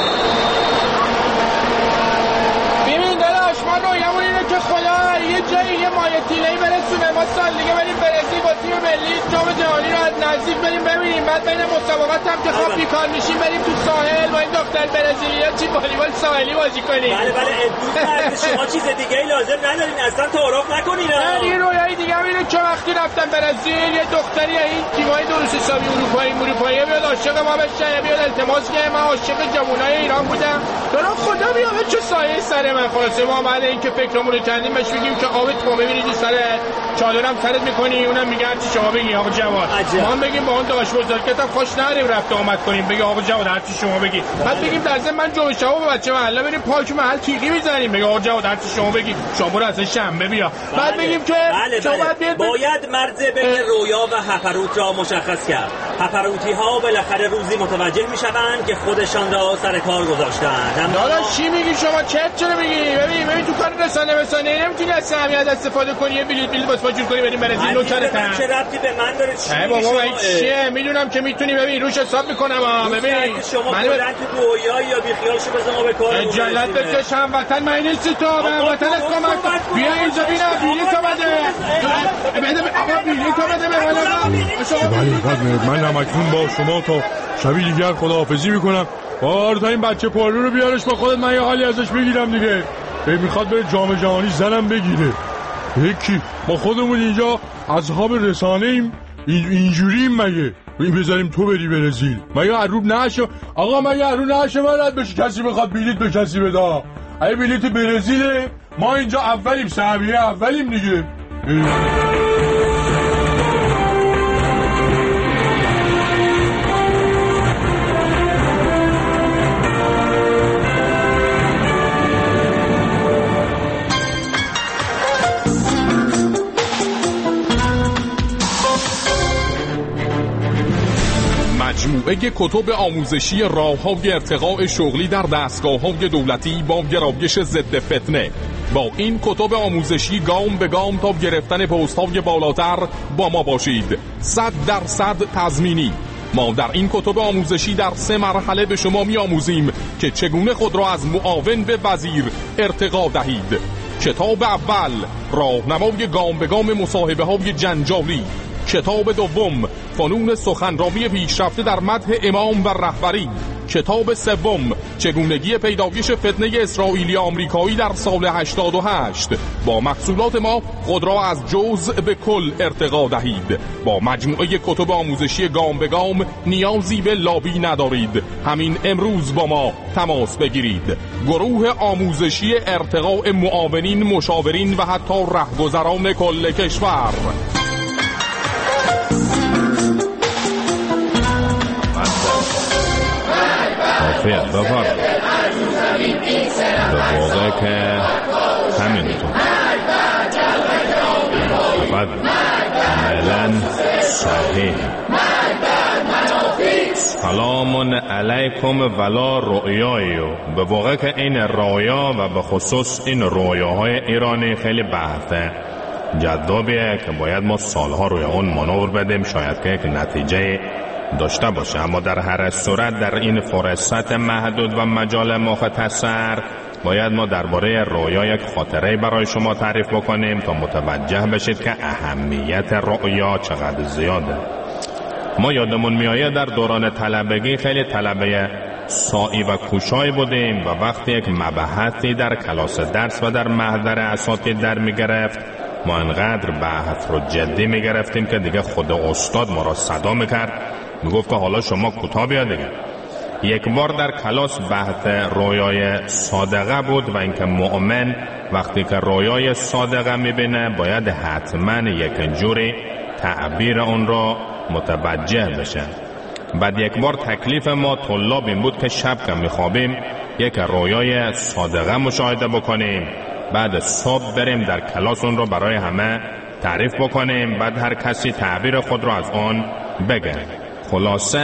ببین داداش، ما رویامون اینه که خدا یه جایی یه مایه تیله‌ای برسونه، ما سال دیگه بریم برزیل با تیم ملی جام جهانی رو از نزدیک بریم ببینیم، بعد بین مسابقات هم که خب بیکار میشیم بریم تو ساحل با این دختر برزیلیا چی والیبال ساحلی بازی کنیم. بله شما چیز دیگه ای لازم ندارین، اصلا تعارف نکنین. یه رویای دیگه هم اینه که وقتی رفتم برزیل یه دختری این تیمای درست حسابی اروپایی بیاد عاشق ما بشه، بیاد التماس کنه. من عاشق جوونای ایران بودم. دارم خدا بیامه چه سایه سر من. خلاصه ما بعد اینکه فکرمون رو کردیم بهش میگیم که آب تو ببینید سر چادرم سرت میکنی، اونم میگه هرچی شما بگی آقا جواد. ما هم بگیم با اون داش بزرگتم خوش نریم رفت آمد کنیم، بگی آقا جواد هرچی شما بگی. بعد بگیم در ضمن من جمعه شب با بچه محله بریم پاک محل تیغی میزنیم، بگی آقا جواد هرچی شما بگی، شما برو از شنبه بیا. بعد بگیم که باید مرز بین رویا و هپروت را مشخص کرد. هپروتی ها بالاخره روزی متوجه میشوند که خودشان را سر کار گذاشتند. حالا چی میگی شما؟ چرا میگی؟ ببین تو کار رسانه نمیتونی از سهمیت استفاده کنی، یه بلیط واسه جور کنی بریم برزیل. نوکرتم. چه ربطی به من داره؟ چی بابا این چیه؟ میدونم که میتونی. ببین روش حساب میکنم. ببین شما کلا تو رویا یا بی خیال شو بزنم به کار. جلت بکش هموطن من نیستی تو، هموطن کمک بیا اینجا ببین بلیط بده آقا بلیط بده به من نمکون با شما تا شبی دیگر خداحافظی میکنم. تا این بچه پارو رو بیارش با خودت، من یه حالی ازش بگیرم دیگه. میخواد بره جام جهانی زنم بگیره. یکی ما خودمون اینجا اصحاب رسانه ایم اینجوریم مگه این بذاریم تو بری برزیل؟ مگه عروب نشه آقا؟ مگه عروب نشه من رد بشه کسی بخواد بلیط به کسی بده؟ اگه بلیط برزیله ما اینجا اولیم، سهمیه اولیم دیگه. مجموعه کتب آموزشی راه‌های ارتقاء شغلی در دستگاه‌های دولتی با گرایش ضد فتنه. با این کتب آموزشی گام به گام تا گرفتن پست‌های بالاتر با ما باشید. 100% تضمینی. ما در این کتب آموزشی در 3 مرحله به شما می‌آموزیم که چگونه خود را از معاون به وزیر ارتقا دهید. کتاب اول، راهنمای گام به گام مصاحبه‌های جنجالی. کتاب دوم، فنون سخنرانی پیشرفته در مدح امام و رهبری. کتاب سوم، چگونگی پیدایش فتنه اسرائیلی آمریکایی در سال 88. با محصولات ما خود را از جزء به کل ارتقا دهید. با مجموعه کتب آموزشی گام به گام نیازی به لابی ندارید. همین امروز با ما تماس بگیرید. گروه آموزشی ارتقاء معاونین، مشاورین و حتی رهگذران کل کشور. بفر به واقع که همینطور بعد عملا صحیح. سلام علیکم ولا رؤیایو. به واقع که این رؤیا و به خصوص این رؤیاهای ایرانی خیلی بحث جذابیه که باید ما سالها روی اون مانور بدیم، شاید که یک نتیجه داشته باشه. اما در هر صورت در این فرصت محدود و مجال مختصر باید ما درباره رؤیا یک خاطره برای شما تعریف بکنیم تا متوجه بشید که اهمیت رؤیا چقدر زیاده. ما یادمون میآید در دوران طلبگی خیلی طلبه سعی و کوشای بودیم و وقتی یک مبحثی در کلاس درس و در محضر اساتید در میگرفت ما انقدر بحث رو جدی میگرفتیم که دیگه خود استاد ما را صدا میکرد، میگفت که حالا شما کوتاه بیا دیگه. یک بار در کلاس بحث رویای صادقه بود و اینکه مؤمن وقتی که رویای صادقه میبینه باید حتما یک جوری تعبیر اون را متوجه بشه. بعد یک بار تکلیف ما طلاب این بود که شب که میخوابیم یک رویای صادقه مشاهده بکنیم، بعد صبح بریم در کلاس اون رو برای همه تعریف بکنیم، بعد هر کسی تعبیر خود را از اون بگه. خلاصه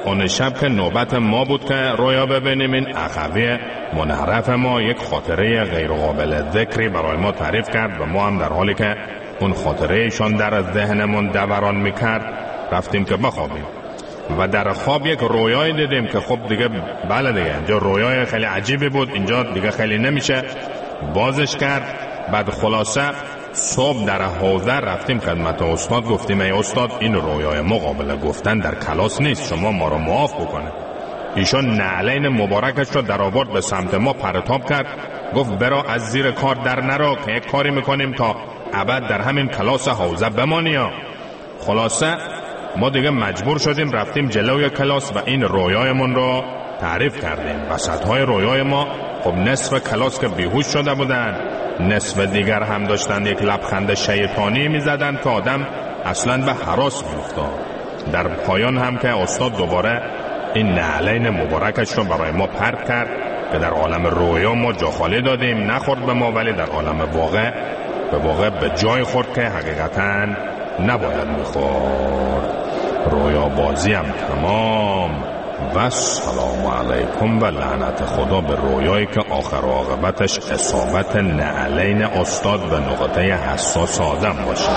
اون شب که نوبت ما بود که رویا ببینیم، این اخوی منحرف ما یک خاطره غیر قابل ذکری برای ما تعریف کرد و ما هم در حالی که اون خاطره ایشان در ذهنمون دوران میکرد رفتیم که بخوابیم و در خواب یک رویای دیدیم که خب دیگه بله دیگه اینجا رویای خیلی عجیبی بود، اینجا دیگه خیلی نمیشه بازش کرد. بعد خلاصه صبح در حوزه رفتیم خدمت استاد، گفتیم ای استاد این رویای مقابل گفتن در کلاس نیست، شما ما رو معاف بکنه. ایشان نعلین مبارکش رو در آورد به سمت ما پرتاب کرد، گفت برا از زیر کار در نرو که یک کاری میکنیم تا ابد در همین کلاس حوزه بمانی. خلاصه ما دیگه مجبور شدیم رفتیم جلوی کلاس و این رویایمون رو تعریف کردیم. وسطهای رویای ما خب نصف کلاس که بیهوش شده بودن، نصف دیگر هم داشتن یک لبخند شیطانی میزدن که آدم اصلا به هراس میافتاد. در پایان هم که استاد دوباره این نعلین مبارکش رو برای ما پرت کرد که در عالم رویا ما جا خالی دادیم، نخورد به ما، ولی در عالم واقع به جای خورد که حقیقتا نباید میخورد. رویا بازی هم تمام و سلام علیکم و لعنت خدا به رویایی که آخر عاقبتش اصابت نعلین استاد به نقطه حساس آدم باشه.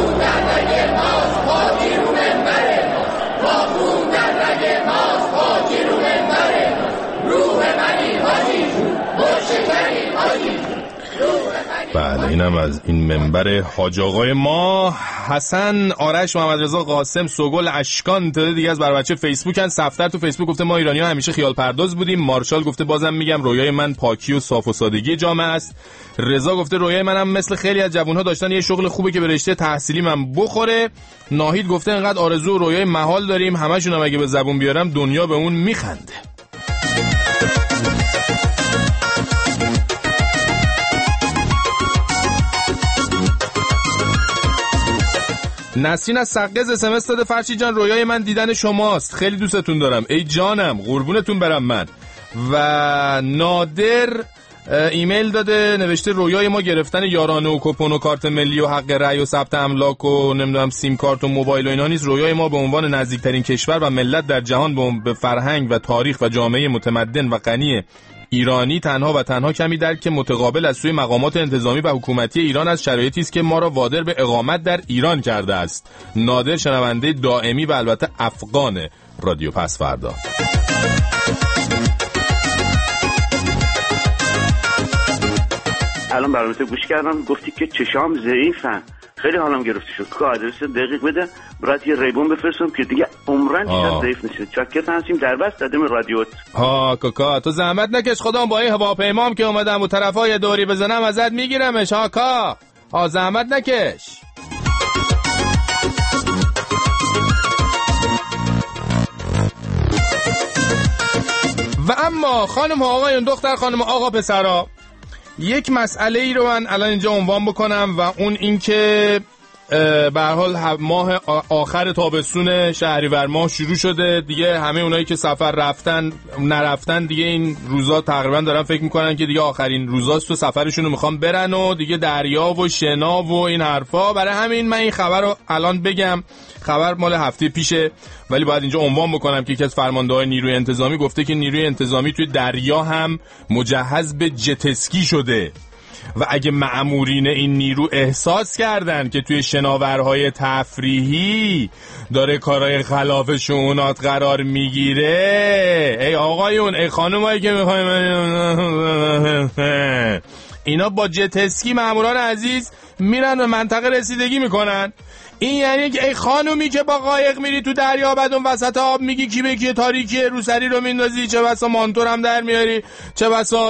بله اینم از این منبر حاج آقای ما. حسن آرش محمد رضا قاسم سوگل اشکان تعداد دیگه از بچه فیسبوکن. صفدر تو فیسبوک گفته ما ایرانی‌ها همیشه خیال پرداز بودیم. مارشال گفته بازم میگم رویای من پاکی و صاف و سادگی جامعه است. رضا گفته رویای منم مثل خیلی از جوان‌ها داشتن یه شغل خوبه که به رشته تحصیلی من بخوره. ناهید گفته انقدر آرزو و رویای محال داریم همشون هم اگه به زبون بیارم دنیا به اون میخنده. نسرین از سقز اسمس داده فرشید جان رویای من دیدن شماست، خیلی دوستتون دارم، ای جانم قربونتون برم من. و نادر ایمیل داده نوشته رویای ما گرفتن یارانه و کوپن و کارت ملی و حق رأی و ثبت املاک و نمیدونم سیم کارت و موبایل و اینا نیست. رویای ما به عنوان نزدیکترین کشور و ملت در جهان به فرهنگ و تاریخ و جامعه متمدن و غنی ایرانی تنها کمی درک که متقابل از سوی مقامات انتظامی و حکومتی ایران از شرایطی است که ما را وادر به اقامت در ایران کرده است. نادر شنونده دائمی و البته افغان رادیو پس فردا. الان برنامه گوش کردم گفتی که چشام ضعیفن، خیلی حالم گرفته شد که آدرس دقیق بده برات یه ریبون بفرستم که دیگه عمرن چشم ضعیف نشه. چاکت هستیم در بس دادم رادیوت. ها کاکا تو زحمت نکش، خودم با این هواپیمام که اومدم و طرفای دوری بزنم ازت میگیرمش. ها زحمت نکش. و اما خانم آقایون دختر خانم آقا پسرا، یک مسئله ای رو من الان اینجا عنوان بکنم و اون این که به هر حال ماه آخر تابستون شهریور ماه شروع شده دیگه. همه اونایی که سفر رفتن نرفتن دیگه این روزا تقریبا دارن فکر میکنن که دیگه آخرین روزاست و سفرشون رو میخوان برن و دیگه دریا و شنا و این حرفا. برای همین من این خبر رو الان بگم. خبر مال هفته پیشه ولی باید اینجا عنوان بکنم که یکی از فرمانده‌های نیروی انتظامی گفته که نیروی انتظامی توی دریا هم مجهز به جت اسکی شده و اگه مأمورین این نیرو احساس کردن که توی شناورهای تفریحی داره کارهای خلاف شؤونات قرار میگیره، ای آقایون ای خانمایی که میخوایم اینا با جت اسکی مأموران عزیز میرن و منطقه رسیدگی میکنن. این یعنی که ای خانومی که با قایق میری تو دریا بعد اون وسط آب میگی کی به کی تاریکی روسری رو میندازی، چه بسا مانتور هم در میاری، چه بسا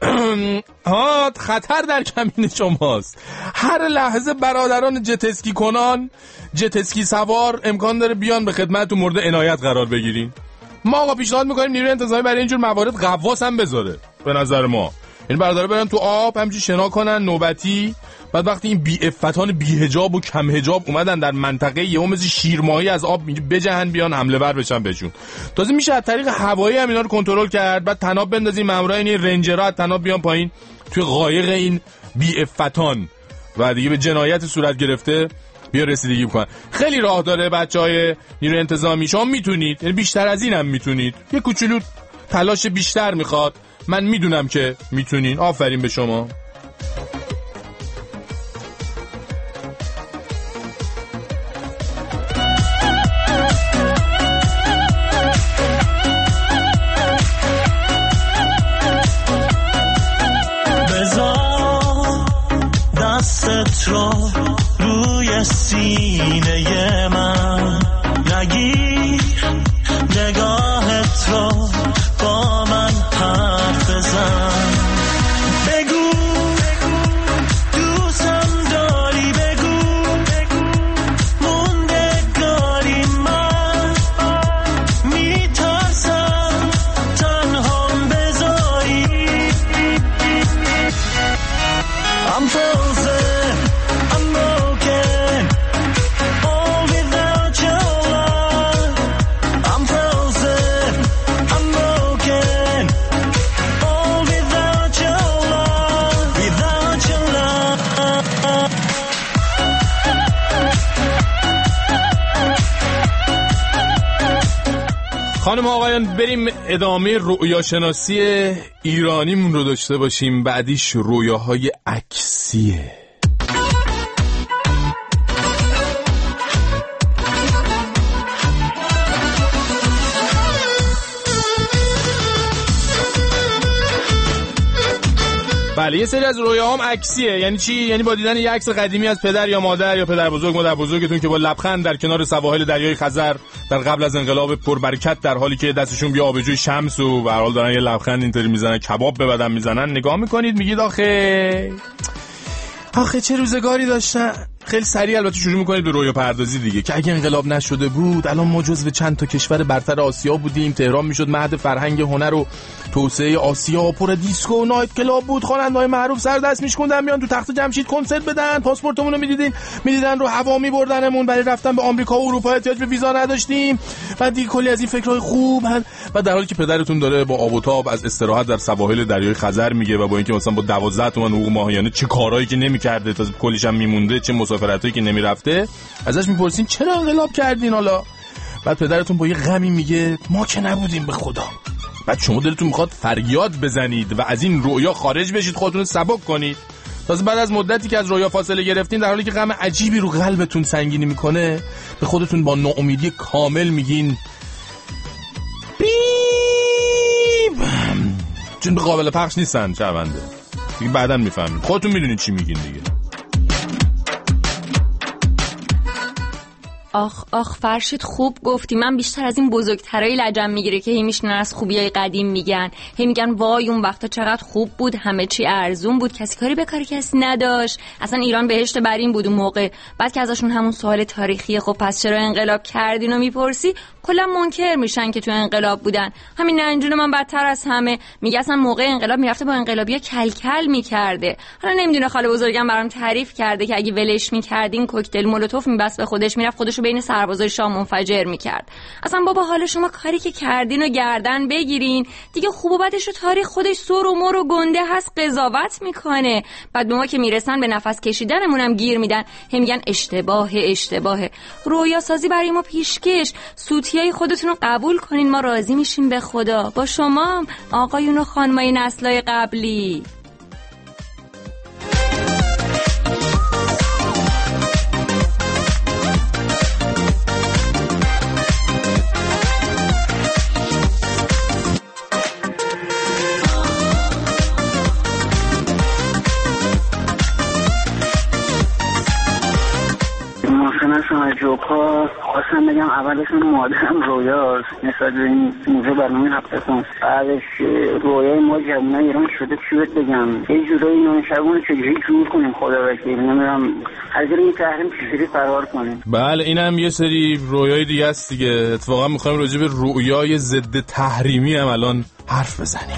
خطر در کمین شماست. هر لحظه برادران جت اسکی کنان، جت اسکی سوار امکان داره بیان به خدمت و مورد عنایت قرار بگیرین. ما آقا پیشنهاد میکنیم نیروی انتظامی برای اینجور موارد غواص هم بذاره. به نظر ما این برادرها برن تو آب همچین شنا کنن نوبتی، بعد وقتی این بی‌عفتان بی‌حجاب و کم حجاب اومدن در منطقه یهو مثل شیرماهی از آب بجهن بیان حمله ور بشن بهشون. تازه میشه از طریق هوایی هم اینا رو کنترل کرد، بعد تناب بندازین مامورای این رنجرها تناب بیان پایین توی قایق این بی‌عفتان و دیگه به جنایت صورت گرفته بیا رسیدگی کن. خیلی راه داره بچهای نیروی انتظامی، شما میتونید، یعنی بیشتر از اینم میتونید. یه کوچولو تلاش بیشتر میخواد، من میدونم که میتونین. آفرین به شما. دستت رو روی سینه من نگیر، نگاهت رو با من حرف بزن. بگو دوستم داری، بگو موندگاری من میترسم تنهام بذاری. I'm frozen, I'm broken, all without your love. I'm frozen, I'm broken, all without your love, without your love. خانم آقایان، بریم ادامه رؤیاشناسی ایرانیمون رو داشته باشیم. بعدیش رویاهای عکسیه. بله، یه سری از رویاهام عکسیه. یعنی چی؟ یعنی با دیدن یه عکس قدیمی از پدر یا مادر یا پدر بزرگ مادر بزرگتون که با لبخند در کنار سواحل دریای خزر در قبل از انقلاب پربرکت، در حالی که دستشون بیا آبجوی شمس و به هر حال دارن یه لبخند اینطوری میزنن، کباب به بدن میزنن، نگاه میکنید میگید آخه چه روزگاری داشتن. خیلی سریع البته شروع میکنید به رویا پردازی دیگه، که اگه انقلاب نشده بود الان ما جزو چند تا کشور برتر آسیا بودیم، تهران میشد مهد فرهنگ هنر و توسعه آسیا، پر دیسکو و نایت کلاب بود، خواننده‌های معروف سر دست میشکوندن میان تو تخت جمشید کنسرت بدن، پاسپورتمون رو میدیدن رو هوا میبردنمون، برای رفتن به آمریکا و اروپا احتیاج به ویزا نداشتیم. بعد دیگه کلی از این فکرهای خوب و در حالی که پدرتون داره با آب و تاب از استراحت در سواحل دریای خزر میگه و با اینکه مثلا با 12 تومن حقوق ماهیانه چه کارهایی که نمیکرده، تا کلیش هم میمونده، چه مسافرتایی که نمیرفته، ازش میپرسین چرا انقلاب کردین حالا؟ بعد پدرتون با یه غمی میگه ما که نبودیم به خدا. بعد شما دلتون میخواد فریاد بزنید و از این رویا خارج بشید، خودتون رو سبک کنید. تازه بعد از مدتی که از رویا فاصله گرفتین، در حالی که غم عجیبی رو قلبتون سنگینی میکنه، به خودتون با ناامیدی کامل میگین بیب، چون قابل پخش نیستن شرمنده دیگه. بعداً میفهمید، خودتون میدونید چی میگین دیگه. آخ فرشید خوب گفتی. من بیشتر از این بزرگترای لجم میگیره که هی میشنن از خوبیای قدیم میگن، هی میگن وای اون وقتا چقدر خوب بود، همه چی ارزون بود، کسی کاری به کاری کسی نداشت، اصلا ایران بهشت برین بود اون موقع. بعد که ازشون همون سوال تاریخی خب پس چرا انقلاب کردین و میپرسی، کلا منکر میشن که تو انقلاب بودن. همین ننجون من بدتر از همه میگه اصلا موقع انقلاب میرفته با انقلابیا کلکل میکرده. حالا نمیدونه خاله بزرگم برام تعریف کرده که اگه ولش میکردین کوکتل مولوتوف میبست به خودش، میرفت خودشو بین سربازای شاه منفجر میکرد. اصلا بابا حالا شما کاری که کردین و گردن بگیرین دیگه، خوب و بدش رو تاریخ خودش سر و مر و گنده هست قضاوت میکنه. بعد به ما که میرسن به نفس کشیدنمون هم گیر میدن، هم میگن اشتباهه. رویا سازی برای ما پیشکش، سوتیای خودتون رو قبول کنین، ما راضی میشیم به خدا. با شما آقایون و خانمای نسلای قبلی. جوکا خواستم بگم اولشون مادرم رویاست نسبت به این موضوع برنامه هفته‌تون، بعدش رویای ما جوانای ایران شده چی بهت بگم، یه جورایی نانشبونه چجوری جور کنیم خدا وکیل، نمیدونم از این تحریم چجوری فرار کنیم. بله اینم یه سری رویای دیگه است دیگه. اتفاقا میخوایم راجع به رویای ضد تحریمی هم الان حرف بزنیم.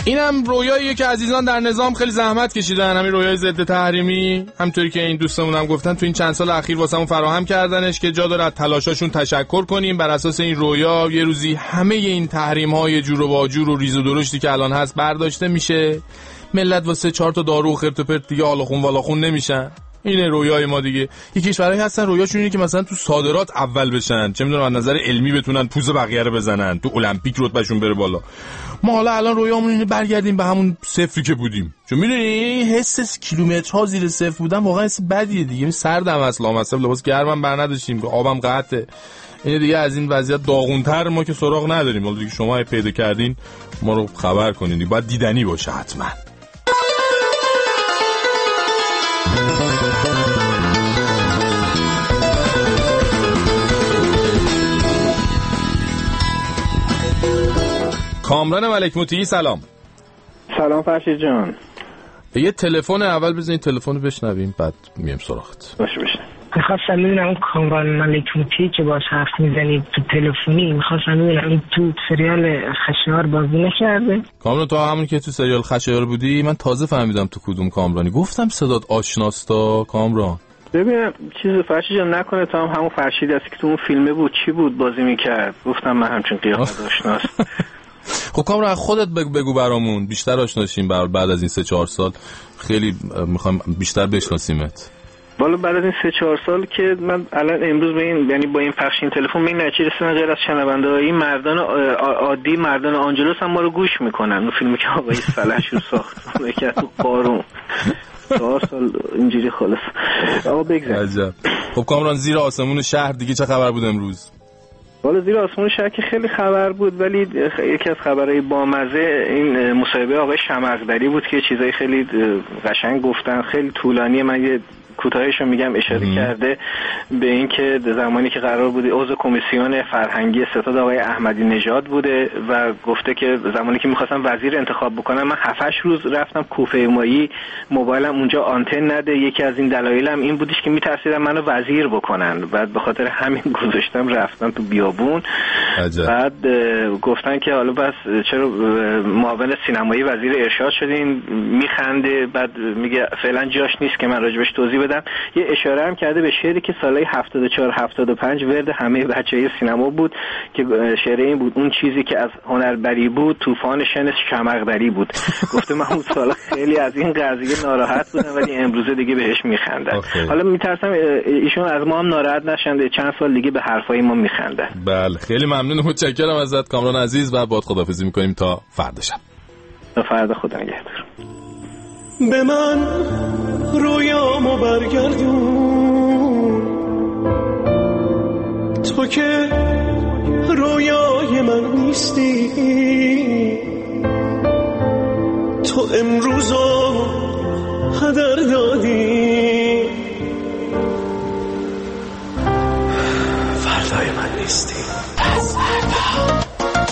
اینم رویاییه که عزیزان در نظام خیلی زحمت کشیدن، همین رویای ضد تحریمی، همونطوری که این دوستمون هم گفتن تو این چند سال اخیر واسمون فراهم کردنش که جا داره از تلاشاشون تشکر کنیم. بر اساس این رویا یه روزی همه این تحریم‌های جور و واجور و ریز و درشتی که الان هست برداشته میشه، ملت واسه 4 تا دارو و خرت و پرت دیگه حالا خون نمیشن. اینه رویای ما دیگه. یه کشورهایی هستن رویاشون اینه که مثلا تو صادرات اول بشن، چه میدونم از نظر علمی بتونن پوز بقیه رو بزنن، تو المپیک رتبهشون بره بالا. ما حالا الان رویامون اینه برگردیم به همون صفری که بودیم. چون میدونی حس کیلومترها زیر صفر بودن واقعا حس بدیه دیگه. سردم اصلا، مثلا لباس گرمم بر نداشتیم، آبم قطعه. اینه دیگه از این وضعیت داغونتر ما که سراغ نداریم. حالا دیگه شما پیدا کردین ما رو خبر کنین دیگه، باید دیدنی باشه حتما. کامران ملک موتی، سلام. سلام فرشید جان. یه تلفن اول بزنید، تلفن رو بشنویم بعد میام سراغت. باشه. میخواستم ببینم اون کامران ملک موتی که باش حرف میزنید تو تلفنی، میخواستم ببینم این تو سریال خشایار بازی نکرده؟ کامران تو همون که تو سریال خشایار بودی من تازه فهمیدم تو کدوم کامرانی. گفتم صدات آشناستا کامران. ببینم چیز فرشید جان نکنه تو هم همون فرشیدی هستی که تو اون فیلمه بود، چی بود بازی میکرد؟ گفتم من همچین قیافت آشناست. خب کامران خودت بگو برامون، بیشتر آشناشیم بعد از این 3-4 سال، خیلی میخوام بیشتر بشناسیمت. والا بعد از این 3-4 سال که من الان امروز به این یعنی با این پخش این تلفن می نچی رسیدن، غیر از شنونده‌های مردان عادی، مردان آنجلوس هم ما رو گوش میکنن. اون فیلمی که آقای فلحشور ساخت یکی از قارون 4 سال اینجوری خلاص. آقا بگذار. خب کامران زیر آسمون شهر دیگه چه خبر بود امروز؟ والا زیر آسمون شهر که خیلی خبر بود، ولی یکی از خبرهای بامزه این مصاحبه آقای شمعدری بود که چیزای خیلی قشنگ گفتن، خیلی طولانیه. من یه کوتاهیشو میگم. اشاره کرده به این که زمانی که قرار بوده عضو کمیسیون فرهنگی ستاد آقای احمدی نژاد بوده و گفته که زمانی که میخواستم وزیر انتخاب بکنم من 7-8 روز رفتم کوفه مایی، موبایلم اونجا آنتن نده. یکی از این دلایلم این بودش که میترسیدم منو وزیر بکنن، بعد به خاطر همین گذاشتم رفتم تو بیابون. بعد گفتن که حالا بس چرا معاون سینمایی وزیر ارشاد شدین؟ میخنده، بعد میگه فعلا جاش نیست که من راجبش توضیح بدم. یه اشاره هم کرده به شعری که سالهای 74-75 ورد همه بچهای سینما بود که شعر این بود: اون چیزی که از هنربری بود طوفان شن شمعدری بود. گفته من اون سالا خیلی از این قضیه ناراحت بودم ولی امروزه دیگه بهش میخندن. حالا میترسم ایشون از ما هم ناراحت نشن، چند سال دیگه به حرفای ما میخندن. بله خیلی ممنون و متشکرم ازت کامران عزیز و باهات خداحافظی میکنیم تا فردا شب. تا فردا، خدا نگهدار. به من رویامو برگردون، تو که رویای من نیستی، تو امروزو هدر دادی، فردای من نیستی. پس فردا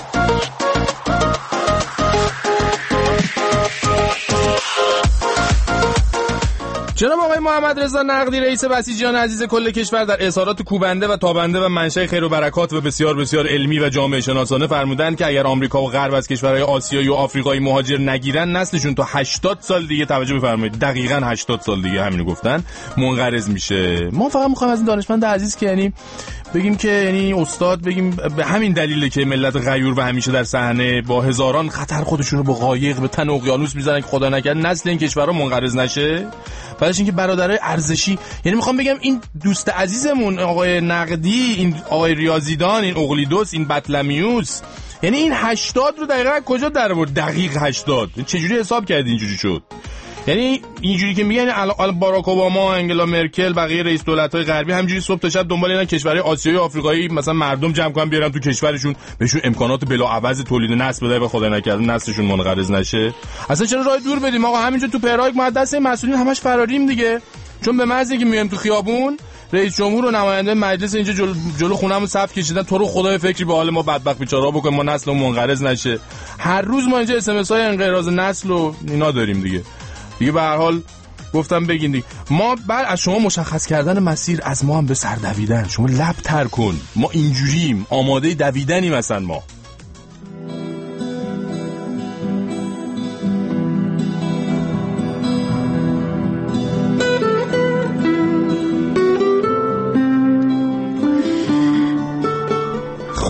جناب آقای محمد رضا نقدی رئیس بسیجیان عزیز کل کشور در اظهارات کوبنده و تابنده و منشأ خیر و برکات و بسیار بسیار علمی و جامعه شناسانه فرمودند که اگر آمریکا و غرب از کشورهای آسیایی و آفریقایی مهاجر نگیرن نسلشون تا 80 سال دیگه، توجه بفرمایید دقیقاً 80 سال دیگه، همینو گفتن، منقرض میشه. ما فقط میخوایم از این دانشمند عزیز که یعنی بگیم که یعنی استاد بگیم به همین دلیله که ملت غیور و همیشه در صحنه با هزاران خطر خودشونو با قایق به تن اقیانوس میزنن که خدا نکرد نسل این کشورها منقرض نشه. بعدش اینکه برادرای ارزشی، یعنی میخوام بگم این دوست عزیزمون آقای نقدی، این آقای ریاضیدان، این اقلیدوس، این بطلمیوس، یعنی این 80 رو دقیقاً کجا در آورد؟ دقیق 80 چجوری حساب کردی اینجوری شد؟ یعنی اینجوری که میگن الان باراک اوباما، انگلا مرکل، بقیه رئیس دولت‌های غربی همینجوری صبح تا شب دنبال اینا کشورهای آسیایی و آفریقایی مثلا مردم جمع کنن بیارن تو کشورشون، بهشون امکانات بلاعوض تولید نسل بده، به خدا نکرده نسلشون منقرض نشه. اصلا چرا راه دور بدیم آقا؟ همینجا تو پراگ ما دست مسئولین همش فراریم دیگه. چون به محض اینکه میایم تو خیابون رئیس جمهور و نماینده مجلس اینجا جلو خونمون صف کشیدن، تو رو خدای فکری به حال ما بدبخت بیچاره‌ها بکن، ما نسلمون منقرض نشه. هر روز ما اینجا اس ام اس های انقراض نسل و اینا داریم دیگه به هر حال گفتم بگین دیگه. ما بعد از شما مشخص کردن مسیر از ما هم به سر دویدن، شما لب تر کن، ما اینجوریم، آماده دویدنیم مثلا ما.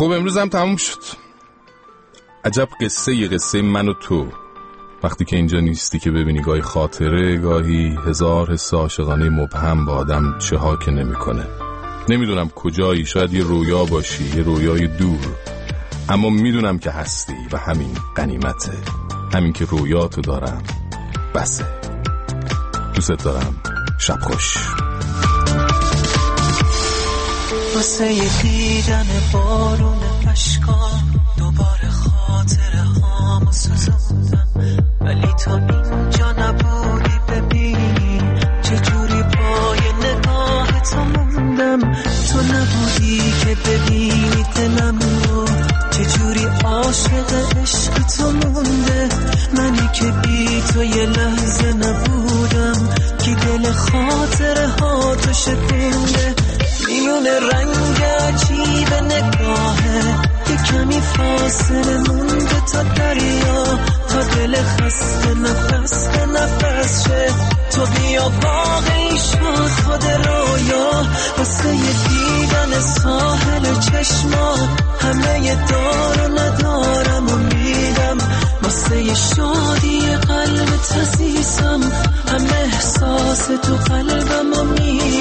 خب امروز هم تموم شد. عجب قصه من و تو. وقتی که اینجا نیستی که ببینی گاهی خاطره، گاهی هزار حس عاشقانه مبهم با آدم چه ها که نمی‌کنه. نمیدونم کجایی، شاید یه رویا باشی، یه رویای دور، اما میدونم که هستی و همین غنیمته. همین که رویاتو دارم بسه. دوست دارم. شب خوش. واسه دیدن بارون اشکام دوباره خاطره هامو سوزوندم، ولی تو اینجا نبودی ببینی چجوری پای نگاه تو موندم. تو نبودی که ببینی دلم رو چجوری عاشق عشق تو مونده. منی که بی تو یه لحظه نبودم که دل خاطره ها تو شکونده. میونه رنگ عجیب نگاهه، یه کمی فاصله مونده تا دریا، تا دل خسته نفس به نفس شه. تو بیا واقعی شد خود رویا، واسه دیدن ساحل چشما همه دار و ندارم و میدم. واسه شادی قلب عزیزم همه احساس تو قلبم و میدم.